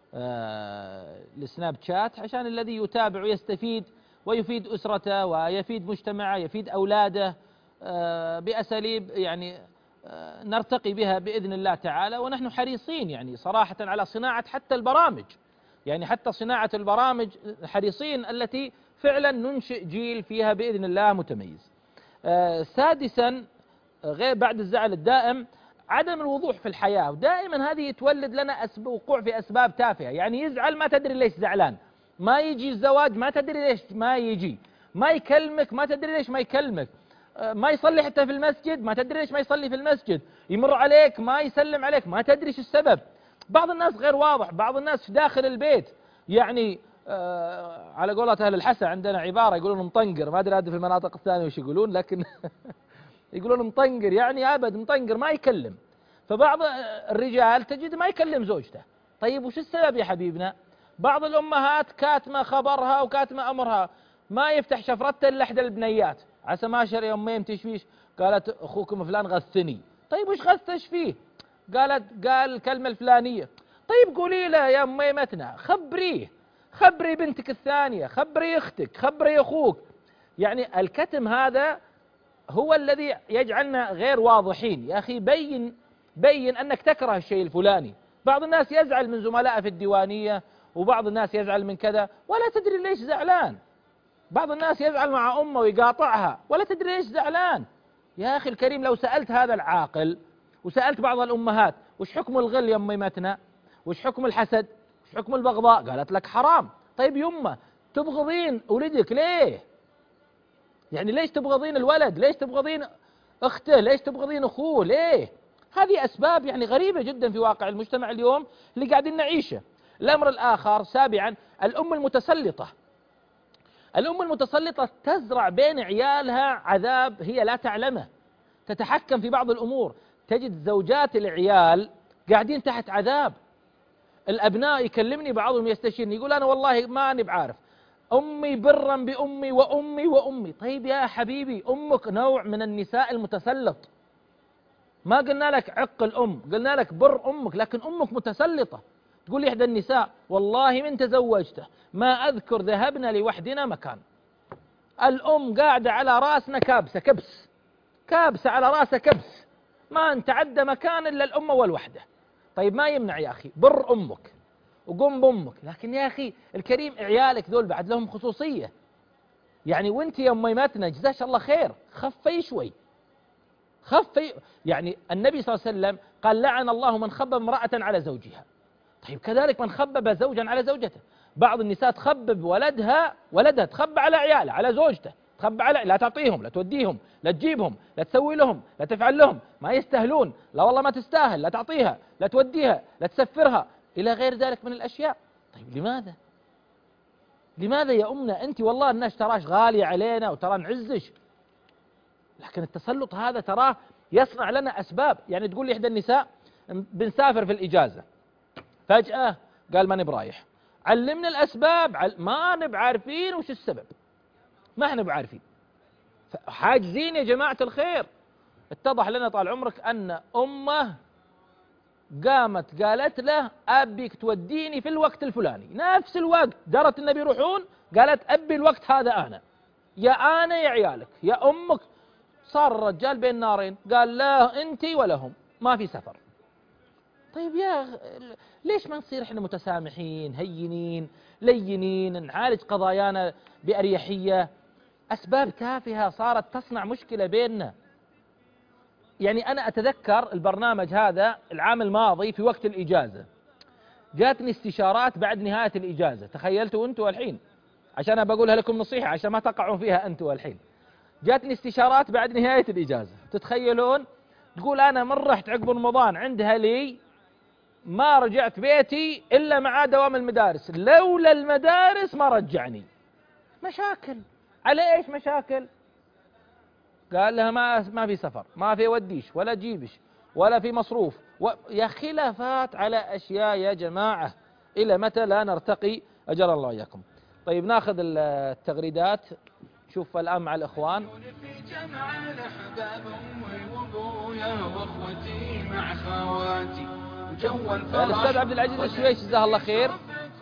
السناب شات، عشان الذي يتابع ويستفيد ويفيد أسرته ويفيد مجتمعه يفيد أولاده بأساليب يعني نرتقي بها بإذن الله تعالى. ونحن حريصين يعني صراحة على صناعة حتى البرامج، يعني حتى صناعة البرامج حريصين التي فعلا ننشئ جيل فيها بإذن الله متميز. سادسا غير بعد الزعل الدائم عدم الوضوح في الحياة، ودائما هذه تولد لنا وقوع في أسباب تافهة. يعني يزعل ما تدري ليش زعلان، ما يجي الزواج ما تدري ليش ما يجي، ما يكلمك ما تدري ليش ما يكلمك، ما يصلي حتى في المسجد ما تدري ليش ما يصلي في المسجد، يمر عليك ما يسلم عليك ما تدري ايش السبب. بعض الناس غير واضح، بعض الناس في داخل البيت يعني على قولة أهل الحسا عندنا عبارة يقولون مطنقر، ما أدري هذه في المناطق الثانية وش يقولون، لكن يقولون مطنقر يعني أبد مطنقر ما يكلم. فبعض الرجال تجد ما يكلم زوجته. طيب وش السبب يا حبيبنا؟ بعض الأمهات كاتمة خبرها وكاتمة أمرها، ما يفتح شفرته إلا إحدى البنيات، عسى ما شر يا أمي تشويش، قالت أخوكم فلان غثني. طيب وش غثش فيه؟ قال الكلمة الفلانية. طيب قولي له يا أمي متنا، خبري بنتك الثانية، خبري أختك، خبري أخوك. يعني الكتم هذا هو الذي يجعلنا غير واضحين. يا أخي بين أنك تكره الشيء الفلاني. بعض الناس يزعل من زملائه في الديوانية، وبعض الناس يزعل من كذا ولا تدري ليش زعلان. بعض الناس يزعل مع أمه ويقاطعها ولا تدري ليش زعلان. يا أخي الكريم لو سألت هذا العاقل وسألت بعض الأمهات وش حكم الغل يا أمي متنا، وش حكم الحسد، وش حكم البغضاء، قالت لك حرام. طيب يمه تبغضين ولدك ليه؟ يعني ليش تبغضين الولد؟ ليش تبغضين أخته؟ ليش تبغضين أخوه؟ ليه؟ هذه أسباب يعني غريبة جدا في واقع المجتمع اليوم اللي قاعدين نعيشه. الأمر الآخر سابعا الأم المتسلطة. الأم المتسلطة تزرع بين عيالها عذاب هي لا تعلمه، تتحكم في بعض الأمور. تجد زوجات العيال قاعدين تحت عذاب. الأبناء يكلمني بعضهم يستشيرني يقول أنا والله ما أنا بعارف، أمي برا بأمي وأمي وأمي. طيب يا حبيبي أمك نوع من النساء المتسلط، ما قلنا لك عق الأم، قلنا لك بر أمك، لكن أمك متسلطة. تقول لي إحدى النساء والله من تزوجته ما أذكر ذهبنا لوحدنا مكان، الأم قاعدة على رأسنا كابسة على رأسها كبس، ما نتعدى مكان إلا الأم والوحدة. طيب ما يمنع يا أخي بر أمك وقم بأمك، لكن يا أخي الكريم عيالك ذول بعد لهم خصوصية. يعني وانت يا أمي ماتنا جزاش الله خير خفي شوي، يعني النبي صلى الله عليه وسلم قال لعن الله من خبب امرأة على زوجها. طيب كذلك من خبب زوجا على زوجته. بعض النساء تخبب ولدها تخبى على عياله، على زوجته، تخبى على، لا تعطيهم، لا توديهم، لا تجيبهم، لا تسوي لهم، لا تفعل لهم، ما يستاهلون، لا والله ما تستاهل، لا تعطيها، لا توديها، لا تسفرها، إلى غير ذلك من الأشياء. طيب لماذا؟ لماذا يا أمنا أنت والله الناس تراش غالية علينا وترى نعزش، لكن التسلط هذا تراه يصنع لنا أسباب. يعني تقول لي إحدى النساء بنسافر في الإجازة، فجأة قال ماني برايح، علمنا الأسباب، ما نب عارفين وش السبب، ما احنا بعارفين، حاجزين يا جماعة الخير. اتضح لنا طال عمرك أن أمه قامت قالت له أبيك توديني في الوقت الفلاني، نفس الوقت درت النبي يروحون، قالت أبي الوقت هذا أنا، يا أنا يا عيالك يا أمك. صار الرجال بين نارين، قال لا أنت ولا هم، ما في سفر. طيب ليش ما نصير احنا متسامحين هينين لينين، نعالج قضايانا بأريحية؟ أسباب تافهة صارت تصنع مشكلة بيننا. يعني أنا أتذكر البرنامج هذا العام الماضي في وقت الإجازة، جاتني استشارات بعد نهاية الإجازة، تخيلتوا أنتوا الحين، عشان بقولها لكم نصيحة عشان ما تقعوا فيها أنتوا الحين. جاتني استشارات بعد نهاية الإجازة، تتخيلون؟ تقول أنا من رحت عقب رمضان عندها لي ما رجعت بيتي إلا مع دوام المدارس، لولا المدارس ما رجعني. مشاكل، على إيش مشاكل؟ قال لها ما في سفر، ما في وديش ولا جيبش ولا في مصروف يا خلافات على أشياء يا جماعة. إلى متى لا نرتقي؟ أجر الله إياكم. طيب ناخذ التغريدات، شوف الآن مع الإخوان. في جمع الأحباب أمي وأبويا وأخوتي مع خواتي وجو الفرح. الأستاذ عبد العزيز السويش جزاه الله خير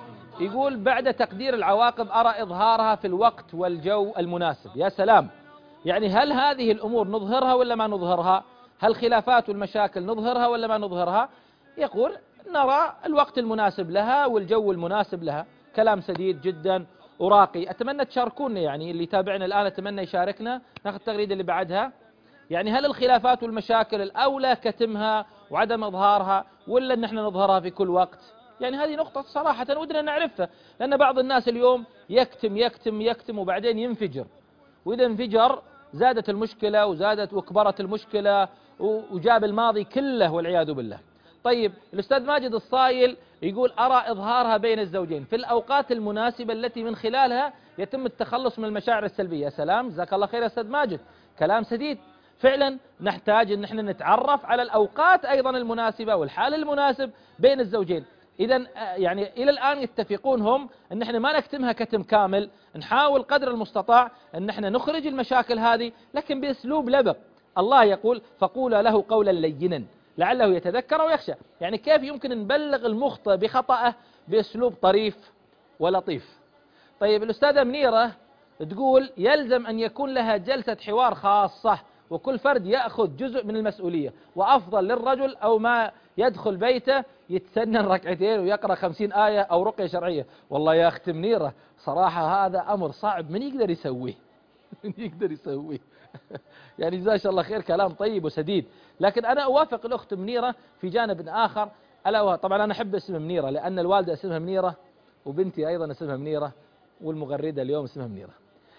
يقول بعد تقدير العواقب أرى إظهارها في الوقت والجو المناسب. يا سلام، يعني هل هذه الأمور نظهرها ولا ما نظهرها؟ هل خلافات والمشاكل نظهرها ولا ما نظهرها؟ يقول نرى الوقت المناسب لها والجو المناسب لها. كلام سديد جدا وراقي، أتمنى تشاركونا، يعني اللي يتابعنا الآن أتمنى يشاركنا. ناخذ التغريدة اللي بعدها. يعني هل الخلافات والمشاكل الأولى كتمها وعدم إظهارها ولا أن احنا نظهرها في كل وقت؟ يعني هذه نقطة صراحة ودنا نعرفها، لأن بعض الناس اليوم يكتم يكتم يكتم وبعدين ينفجر، وإذا انفجر زادت المشكلة وزادت وكبرت المشكلة وجاب الماضي كله والعياذ بالله. طيب الأستاذ ماجد الصايل يقول أرى إظهارها بين الزوجين في الأوقات المناسبة التي من خلالها يتم التخلص من المشاعر السلبية. يا سلام، جزاك الله خير يا أستاذ ماجد، كلام سديد. فعلا نحتاج أن احنا نتعرف على الأوقات أيضا المناسبة والحال المناسب بين الزوجين. إذا يعني إلى الآن يتفقون هم أن احنا ما نكتمها كتم كامل، نحاول قدر المستطاع أن احنا نخرج المشاكل هذه لكن بأسلوب لبق. الله يقول فقولا له قولا لينا لعله يتذكر ويخشى. يعني كيف يمكن نبلغ المخطئ بخطأه بأسلوب طريف ولطيف؟ طيب الأستاذة منيرة تقول يلزم أن يكون لها جلسة حوار خاصة وكل فرد يأخذ جزء من المسؤولية، وأفضل للرجل أو ما يدخل بيته يتسنن ركعتين ويقرأ 50 آية أو رقية شرعية. والله يا أخت منيرة صراحة هذا أمر صعب، من يقدر يسويه؟ من يقدر يسويه؟ يعني جزاك الله خير، كلام طيب وسديد. لكن أنا أوافق الأخت منيرة في جانب آخر، ألا طبعا أنا أحب اسم منيرة لأن الوالدة اسمها منيرة وبنتي أيضا اسمها منيرة والمغردة اليوم اسمها منيرة.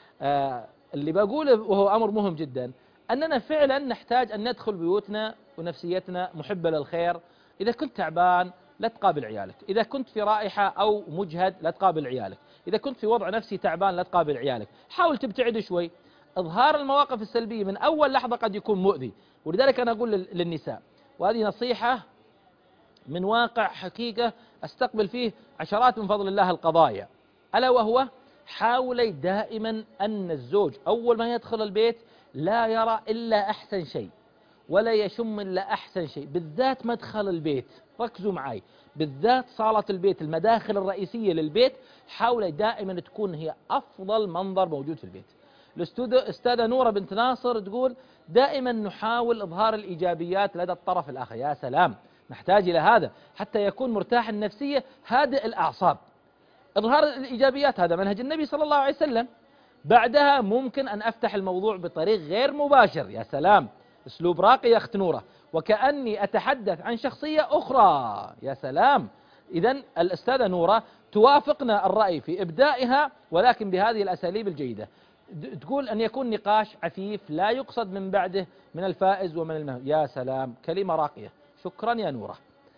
اللي بقوله وهو أمر مهم جدا أننا فعلا نحتاج أن ندخل بيوتنا ونفسيتنا محبة للخير. إذا كنت تعبان لا تقابل عيالك، إذا كنت في رائحة أو مجهد لا تقابل عيالك، إذا كنت في وضع نفسي تعبان لا تقابل عيالك، حاول تبتعد شوي. إظهار المواقف السلبية من أول لحظة قد يكون مؤذي، ولذلك أنا أقول للنساء، وهذه نصيحة من واقع حقيقة أستقبل فيه عشرات من فضل الله القضايا، ألا وهو حاولي دائما أن الزوج أول ما يدخل البيت لا يرى إلا أحسن شيء ولا يشم إلا أحسن شيء، بالذات مدخل البيت. ركزوا معي، بالذات صالة البيت، المداخل الرئيسية للبيت، حاولي دائما تكون هي أفضل منظر موجود في البيت. الأستاذة نورة بنت ناصر تقول دائما نحاول إظهار الإيجابيات لدى الطرف الآخر. يا سلام، نحتاج إلى هذا حتى يكون مرتاح النفسية هادئ الأعصاب. إظهار الإيجابيات هذا منهج النبي صلى الله عليه وسلم. بعدها ممكن أن أفتح الموضوع بطريق غير مباشر. يا سلام، أسلوب راقي يا أخت نورة، وكأني أتحدث عن شخصية أخرى. يا سلام. إذن الأستاذة نورة توافقنا الرأي في إبدائها، ولكن بهذه الأساليب الجيدة. تقول أن يكون نقاش عفيف لا يقصد من بعده من الفائز ومن المهزوم. يا سلام، كلمة راقية. شكرا يا نورة،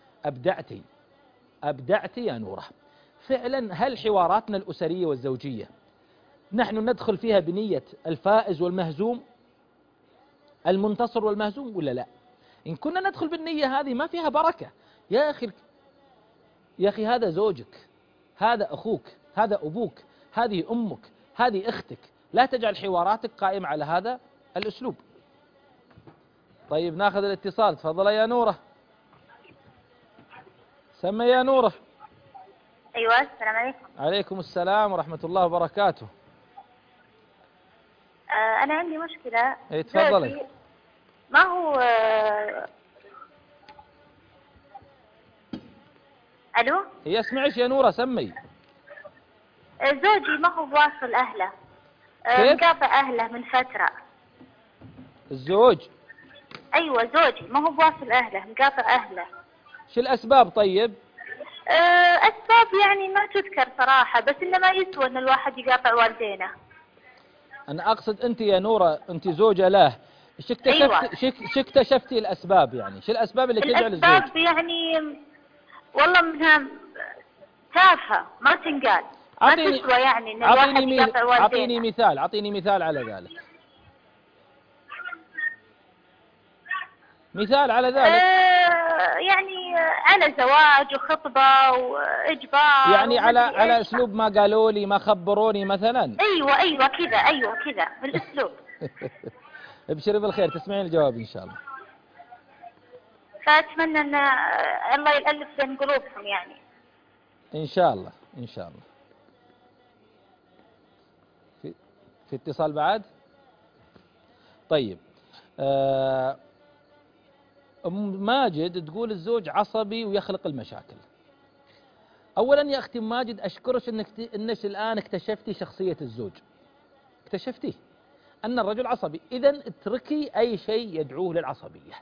أبدعتي يا نورة. فعلا هل حواراتنا الأسرية والزوجية نحن ندخل فيها بنية الفائز والمهزوم، المنتصر والمهزوم، ولا لا؟ إن كنا ندخل بالنية هذه ما فيها بركة. يا أخي هذا زوجك، هذا أخوك، هذا أبوك، هذه أمك، هذه أختك. لا تجعل حواراتك قائمة على هذا الأسلوب. طيب ناخذ الاتصال. تفضل يا نورة. سمي يا نورة. أيوة، السلام عليكم. عليكم السلام ورحمة الله وبركاته. أنا عندي مشكلة. اي تفضلي. ما هو ألو؟ هي اسمعيش يا نورة، سمي. زوجي ما هو بواصل أهله، كيف؟ مقاطع أهله من فترة. الزوج؟ أيوة زوجي ما هو بواصل أهله، مقاطع أهله. شو الأسباب طيب؟ أسباب يعني ما تذكر صراحة، بس إنه ما يسوى إن الواحد يقاطع والدينه. أنا أقصد أنت يا نورة، أنت زوجة له، شو اكتشفتي الأسباب؟ يعني شو الأسباب اللي تجعل الزوج؟ الأسباب يعني والله منها تافهة ما تنقال، ما تسوى يعني إن الواحد يقاطع والدينه. أعطيني مثال على ذلك. مثال على ذلك. يعني على زواج وخطبة وإجبار، يعني على أسلوب ما قالوا لي، ما خبروني مثلا. أيوة كذا بالأسلوب. ابشري بالخير، تسمعين الجواب إن شاء الله. فأتمنى أن الله يألف بين قلوبهم يعني. إن شاء الله. في اتصال بعد؟ طيب. أم ماجد تقول الزوج عصبي ويخلق المشاكل. أولا يا أختي ماجد أشكرك أنك الآن اكتشفتي شخصية الزوج، اكتشفتيه أن الرجل عصبي. إذن اتركي أي شيء يدعوه للعصبية.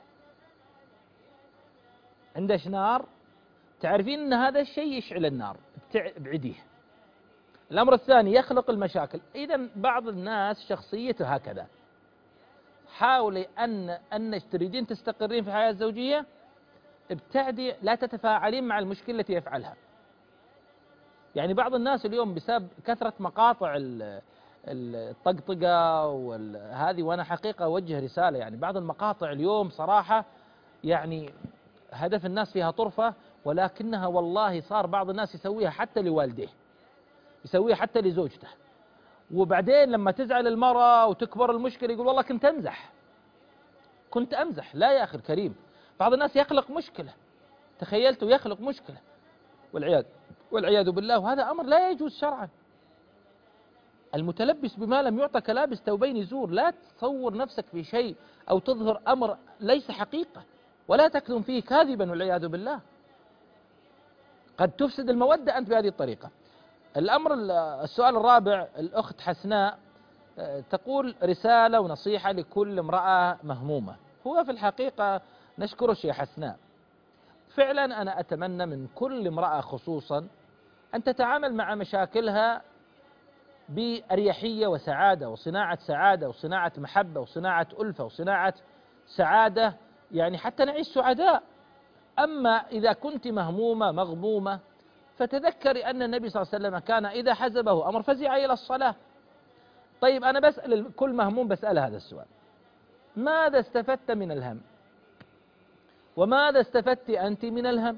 عندش نار، تعرفين أن هذا الشيء يشعل النار، ابعديه. الأمر الثاني يخلق المشاكل. إذن بعض الناس شخصيته هكذا. حاولي أنك تريدين تستقرين في الحياة الزوجية، ابتعدي، لا تتفاعلين مع المشكلة التي يفعلها. يعني بعض الناس اليوم بسبب كثرة مقاطع الطقطقة هذه، وأنا حقيقة أوجه رسالة، يعني بعض المقاطع اليوم صراحة يعني هدف الناس فيها طرفة، ولكنها والله صار بعض الناس يسويها حتى لوالديه، يسويها حتى لزوجته. وبعدين لما تزعل المرأة وتكبر المشكلة يقول والله كنت أمزح. لا يا أخي الكريم، بعض الناس يخلق مشكلة، تخيلتوا يخلق مشكلة والعياذ بالله، وهذا أمر لا يجوز شرعا. المتلبس بما لم يعطى كلابس ثوبين يزور. لا تصور نفسك في شيء أو تظهر أمر ليس حقيقة، ولا تكذب فيه كاذبا والعياذ بالله. قد تفسد المودة أنت بهذه الطريقة. السؤال الرابع، الأخت حسناء تقول رسالة ونصيحة لكل امرأة مهمومة. هو في الحقيقة نشكرك يا حسناء، فعلا أنا أتمنى من كل امرأة خصوصا أن تتعامل مع مشاكلها بأريحية وسعادة، وصناعة محبة، وصناعة ألفة، وصناعة سعادة، يعني حتى نعيش سعداء. أما إذا كنت مهمومة مغمومة فتذكري أن النبي صلى الله عليه وسلم كان إذا حزبه أمر فزع إلى الصلاة. طيب أنا بسأل كل مهموم، بسأل هذا السؤال: ماذا استفدت من الهم؟ وماذا استفدت أنت من الهم؟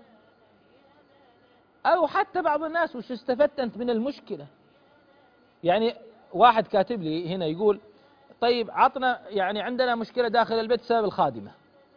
أو حتى بعض الناس وش استفدت أنت من المشكلة؟ يعني واحد كاتب لي هنا يقول طيب عطنا، يعني عندنا مشكلة داخل البيت بسبب الخادمة.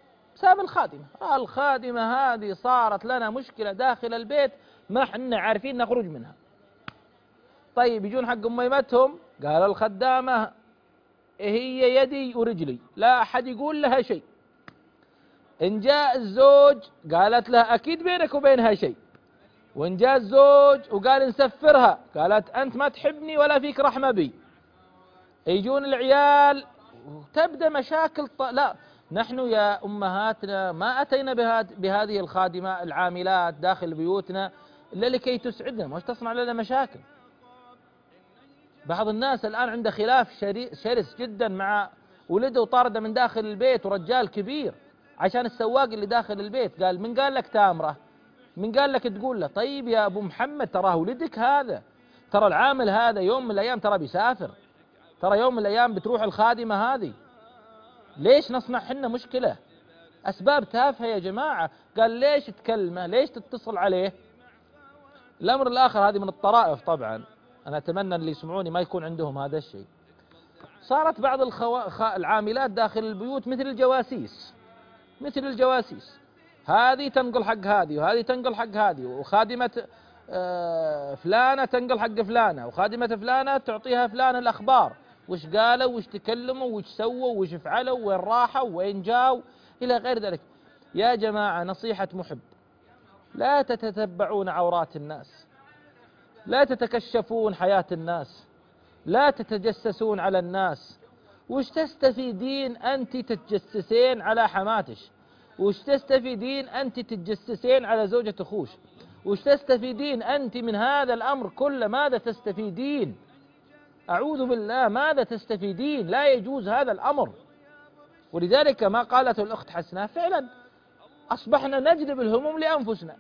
الخادمة هذه صارت لنا مشكلة داخل البيت ما احنا عارفين نخرج منها. طيب يجون حق أميمتهم قالوا الخدامة هي يدي ورجلي، لا أحد يقول لها شيء. إن جاء الزوج قالت له أكيد بينك وبينها شيء. وإن جاء الزوج وقال نسفرها قالت أنت ما تحبني ولا فيك رحمة بي. يجون العيال وتبدأ مشاكل. لا نحن يا أمهاتنا ما أتينا بهذه الخادمات العاملات داخل بيوتنا إلا لكي تسعدنا، مش تصنع لنا مشاكل. بعض الناس الآن عنده خلاف شرس جدا مع ولده وطارده من داخل البيت، ورجال كبير عشان السواق اللي داخل البيت. قال من قال لك تامره؟ من قال لك تقول له؟ طيب يا أبو محمد تراه ولدك هذا، ترى العامل هذا يوم من الأيام ترى بيسافر، ترى يوم من الأيام بتروح الخادمة هذه. ليش نصنع حنا مشكلة؟ أسباب تافهة يا جماعة. قال ليش تكلمه؟ ليش تتصل عليه؟ الأمر الآخر، هذه من الطرائف طبعا، أنا أتمنى اللي يسمعوني ما يكون عندهم هذا الشيء. صارت بعض العاملات داخل البيوت مثل الجواسيس، مثل الجواسيس، هذه تنقل حق هذه، وهذه تنقل حق هذه، وخادمة فلانة تنقل حق فلانة، وخادمة فلانة تعطيها فلان الأخبار، وش قالوا وش تكلموا وش سووا وش فعلوا وين راحوا وين جاوا إلى غير ذلك. يا جماعة نصيحة محب، لا تتتبعون عورات الناس، لا تتكشفون حياة الناس، لا تتجسسون على الناس. وش تستفيدين أنت تتجسسين على حماتش؟ وش تستفيدين أنت تتجسسين على زوجة أخوش؟ وش تستفيدين أنت من هذا الأمر كله؟ ماذا تستفيدين؟ أعوذ بالله، ماذا تستفيدين؟ لا يجوز هذا الأمر. ولذلك ما قالته الأخت حسناء فعلا أصبحنا نجلب الهموم لأنفسنا.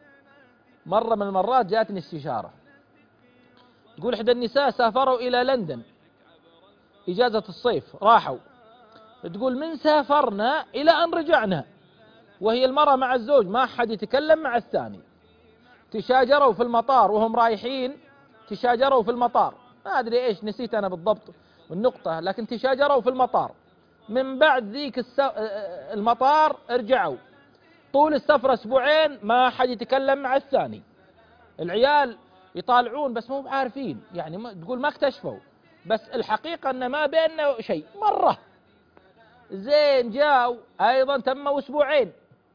مرة من المرات جاءتني استشارة، تقول إحدى النساء سافروا إلى لندن إجازة الصيف، راحوا، تقول من سافرنا إلى أن رجعنا وهي المرأة مع الزوج ما أحد يتكلم مع الثاني، تشاجروا في المطار وهم رايحين، تشاجروا في المطار، ما أدري إيش نسيت أنا بالضبط النقطة، لكن تشاجروا في المطار. من بعد ذيك المطار رجعوا، طول السفرة أسبوعين ما أحد يتكلم مع الثاني. العيال يطالعون بس مو عارفين، يعني تقول ما اكتشفوا، بس الحقيقة أن ما بيننا شيء. مرة زين جاوا أيضا تموا أسبوعين،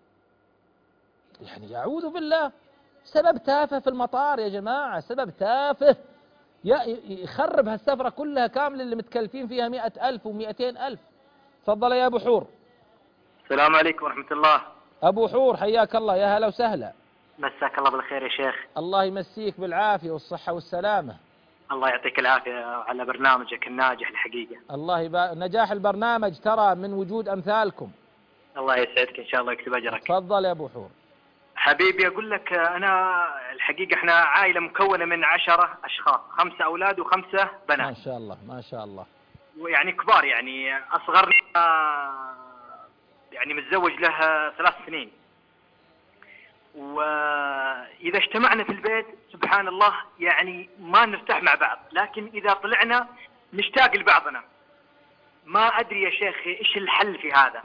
يعني يعوذ بالله. سبب تافه في المطار يا جماعة، سبب تافه يخرب هالسفرة كلها كاملة اللي متكلفين فيها 100,000 و200,000. تفضل يا أبو حور. السلام عليكم ورحمة الله. أبو حور حياك الله، يا هلا وسهلا. مساك الله بالخير يا شيخ. الله يمسيك بالعافية والصحة والسلامة. الله يعطيك العافية على برنامجك الناجح الحقيقة. الله نجاح البرنامج ترى من وجود أمثالكم. الله يسعدك إن شاء الله يكتب أجرك. تفضل يا أبو حور. حبيبي أقول لك أنا الحقيقة إحنا عائلة مكونة من 10 أشخاص، 5 أولاد و5 بنات. ما شاء الله ما شاء الله. ويعني كبار، يعني أصغرنا يعني متزوج له 3 سنين. وإذا اجتمعنا في البيت سبحان الله يعني ما نرتاح مع بعض، لكن إذا طلعنا نشتاق لبعضنا. ما أدري يا شيخ إيش الحل في هذا؟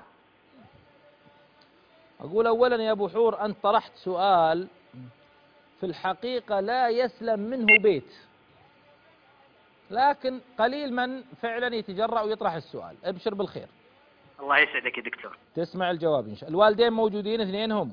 أقول أولا يا أبو حور أنت طرحت سؤال في الحقيقة لا يسلم منه بيت، لكن قليل من فعلا يتجرأ ويطرح السؤال. ابشر بالخير. الله يسعدك يا دكتور. تسمع الجواب إن شاء الله. الوالدين موجودين اثنين هم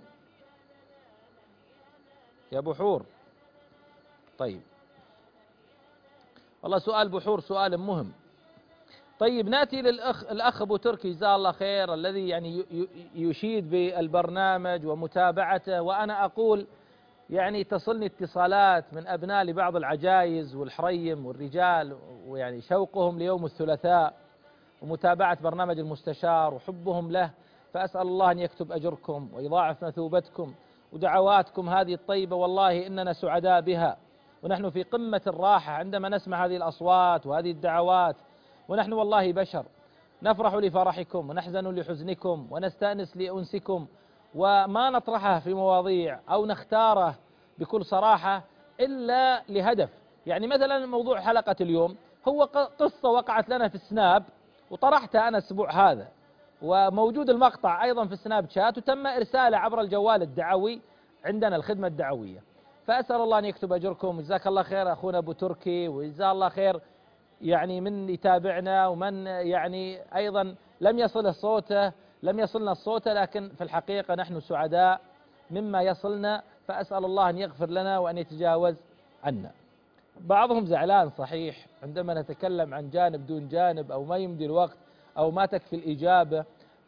يا أبو حور؟ طيب والله سؤال بحور سؤال مهم. طيب ناتي الأخ أبو تركي جزاه الله خير الذي يعني يشيد بالبرنامج ومتابعته، وأنا أقول يعني تصلني اتصالات من أبناء لبعض العجائز والحريم والرجال، ويعني شوقهم ليوم الثلاثاء ومتابعة برنامج المستشار وحبهم له، فأسأل الله أن يكتب أجركم ويضاعف مثوبتكم ودعواتكم هذه الطيبة. والله إننا سعداء بها، ونحن في قمة الراحة عندما نسمع هذه الأصوات وهذه الدعوات، ونحن والله بشر نفرح لفرحكم ونحزن لحزنكم ونستأنس لأنسكم، وما نطرحه في مواضيع أو نختاره بكل صراحة إلا لهدف. يعني مثلا موضوع حلقة اليوم هو قصة وقعت لنا في السناب وطرحتها أنا الأسبوع هذا، وموجود المقطع أيضا في السناب شات، وتم إرساله عبر الجوال الدعوي عندنا الخدمة الدعوية. فأسأل الله أن يكتب أجركم. جزاك الله خير أخونا أبو تركي، وجزاه الله خير يعني من يتابعنا ومن يعني أيضا لم يصلنا الصوت، لكن في الحقيقة نحن سعداء مما يصلنا، فأسأل الله أن يغفر لنا وأن يتجاوز عنا. بعضهم زعلان صحيح عندما نتكلم عن جانب دون جانب، أو ما يمضي الوقت، أو ما تكفي الإجابة.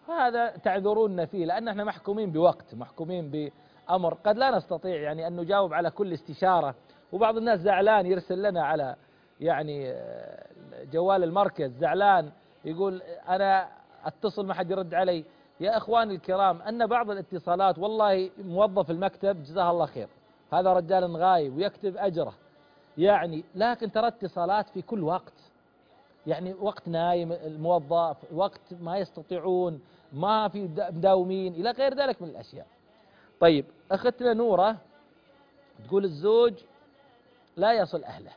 هذا تعذروننا فيه، لأن احنا محكومين بوقت، محكومين بأمر قد لا نستطيع يعني أن نجاوب على كل استشارة. وبعض الناس زعلان يرسل لنا على يعني جوال المركز زعلان، يقول أنا أتصل ما حد يرد علي. يا إخواني الكرام، أن بعض الاتصالات والله موظف المكتب جزاه الله خير، هذا رجال غايب ويكتب أجره يعني، لكن ترى اتصالات في كل وقت، يعني وقت نايم الموظف، وقت ما يستطيعون، ما في مداومين إلى غير ذلك من الأشياء. طيب أختنا نورة تقول الزوج لا يصل أهله.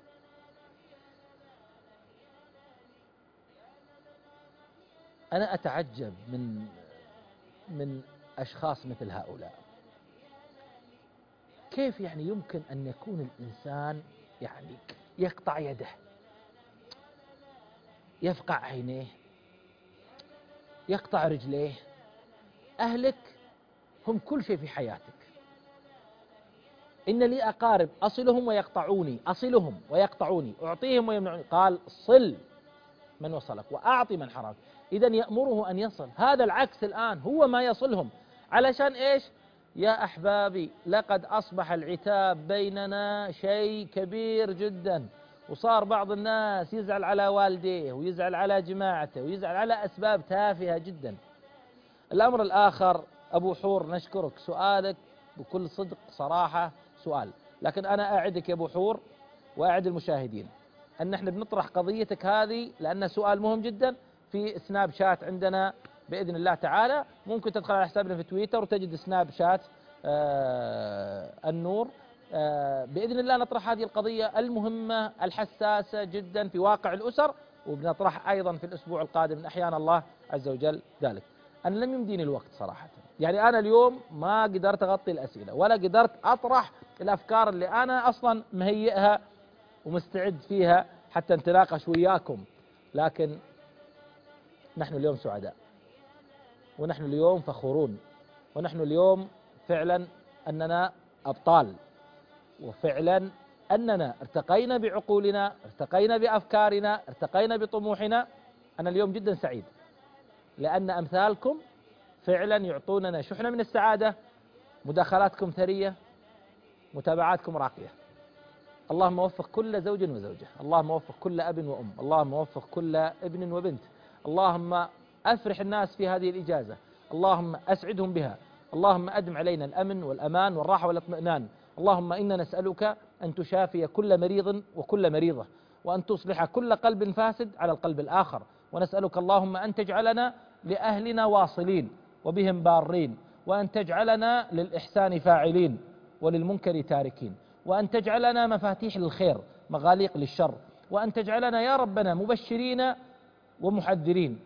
أنا أتعجب من أشخاص مثل هؤلاء، كيف يعني يمكن أن يكون الإنسان يعني يقطع يده، يفقع عينيه، يقطع رجليه؟ أهلك هم كل شيء في حياتك. إن لي أقارب أصلهم ويقطعوني، أصلهم ويقطعوني، أعطيهم ويمنعوني. قال صل من وصلك وأعطي من حرمك. إذا يأمره أن يصل. هذا العكس الآن، هو ما يصلهم. علشان إيش؟ يا أحبابي لقد أصبح العتاب بيننا شيء كبير جدا، وصار بعض الناس يزعل على والديه ويزعل على جماعته ويزعل على أسباب تافهة جدا. الأمر الآخر أبو حور، نشكرك سؤالك بكل صدق صراحة سؤال، لكن أنا أعدك يا أبو حور وأعد المشاهدين أن احنا بنطرح قضيتك هذه لأنه سؤال مهم جدا في سناب شات عندنا بإذن الله تعالى. ممكن تدخل على حسابنا في تويتر وتجد سناب شات النور. بإذن الله نطرح هذه القضية المهمة الحساسة جدا في واقع الأسر، وبنطرح أيضا في الأسبوع القادم إن أحيانا الله عز وجل ذلك. أنا لم يمديني الوقت صراحة، يعني أنا اليوم ما قدرت أغطي الأسئلة ولا قدرت أطرح الأفكار اللي أنا أصلا مهيئها ومستعد فيها حتى نتناقش وياكم، لكن نحن اليوم سعداء، ونحن اليوم فخورون، ونحن اليوم فعلا أننا أبطال، وفعلا أننا ارتقينا بعقولنا، ارتقينا بأفكارنا، ارتقينا بطموحنا. أنا اليوم جدا سعيد لأن أمثالكم فعلا يعطوننا شحنة من السعادة، مداخلاتكم ثرية، متابعاتكم راقية. اللهم وفق كل زوج وزوجة، اللهم وفق كل أب وأم، اللهم وفق كل ابن وبنت، اللهم أفرح الناس في هذه الإجازة، اللهم أسعدهم بها، اللهم أدم علينا الأمن والأمان والراحة والاطمئنان. اللهم إنا نسألك أن تشافي كل مريض وكل مريضة، وأن تصلح كل قلب فاسد على القلب الآخر، ونسألك اللهم أن تجعلنا لأهلنا واصلين وبهم بارين، وأن تجعلنا للإحسان فاعلين وللمنكر تاركين، وأن تجعلنا مفاتيح للخير مغاليق للشر، وأن تجعلنا يا ربنا مبشرين ومحذرين،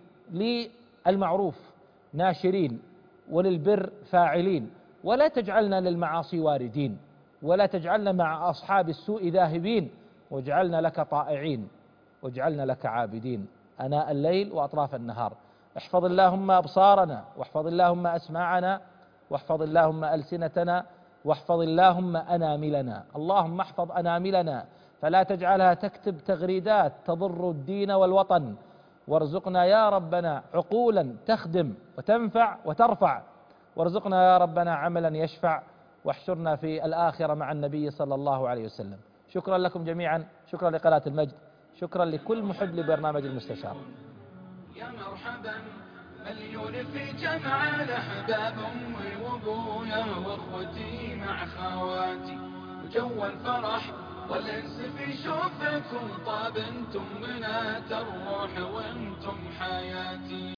للمعروف ناشرين وللبر فاعلين، ولا تجعلنا للمعاصي واردين، ولا تجعلنا مع أصحاب السوء ذاهبين، واجعلنا لك طائعين، واجعلنا لك عابدين أناء الليل وأطراف النهار. احفظ اللهم أبصارنا، واحفظ اللهم أسماعنا، واحفظ اللهم ألسنتنا، واحفظ اللهم أناملنا. اللهم احفظ أناملنا فلا تجعلها تكتب تغريدات تضر الدين والوطن، وارزقنا يا ربنا عقولا تخدم وتنفع وترفع، وارزقنا يا ربنا عملا يشفع، واحشرنا في الآخرة مع النبي صلى الله عليه وسلم. شكرا لكم جميعا، شكرا لقناة المجد، شكرا لكل محب لبرنامج المستشار. يا مرحبا مليون في جمع الأحباب، أمي وأبويا وأخوتي مع خواتي، وجو الفرح والأنس في شوفكم طاب، انتم بنات الروح وانتم حياتي.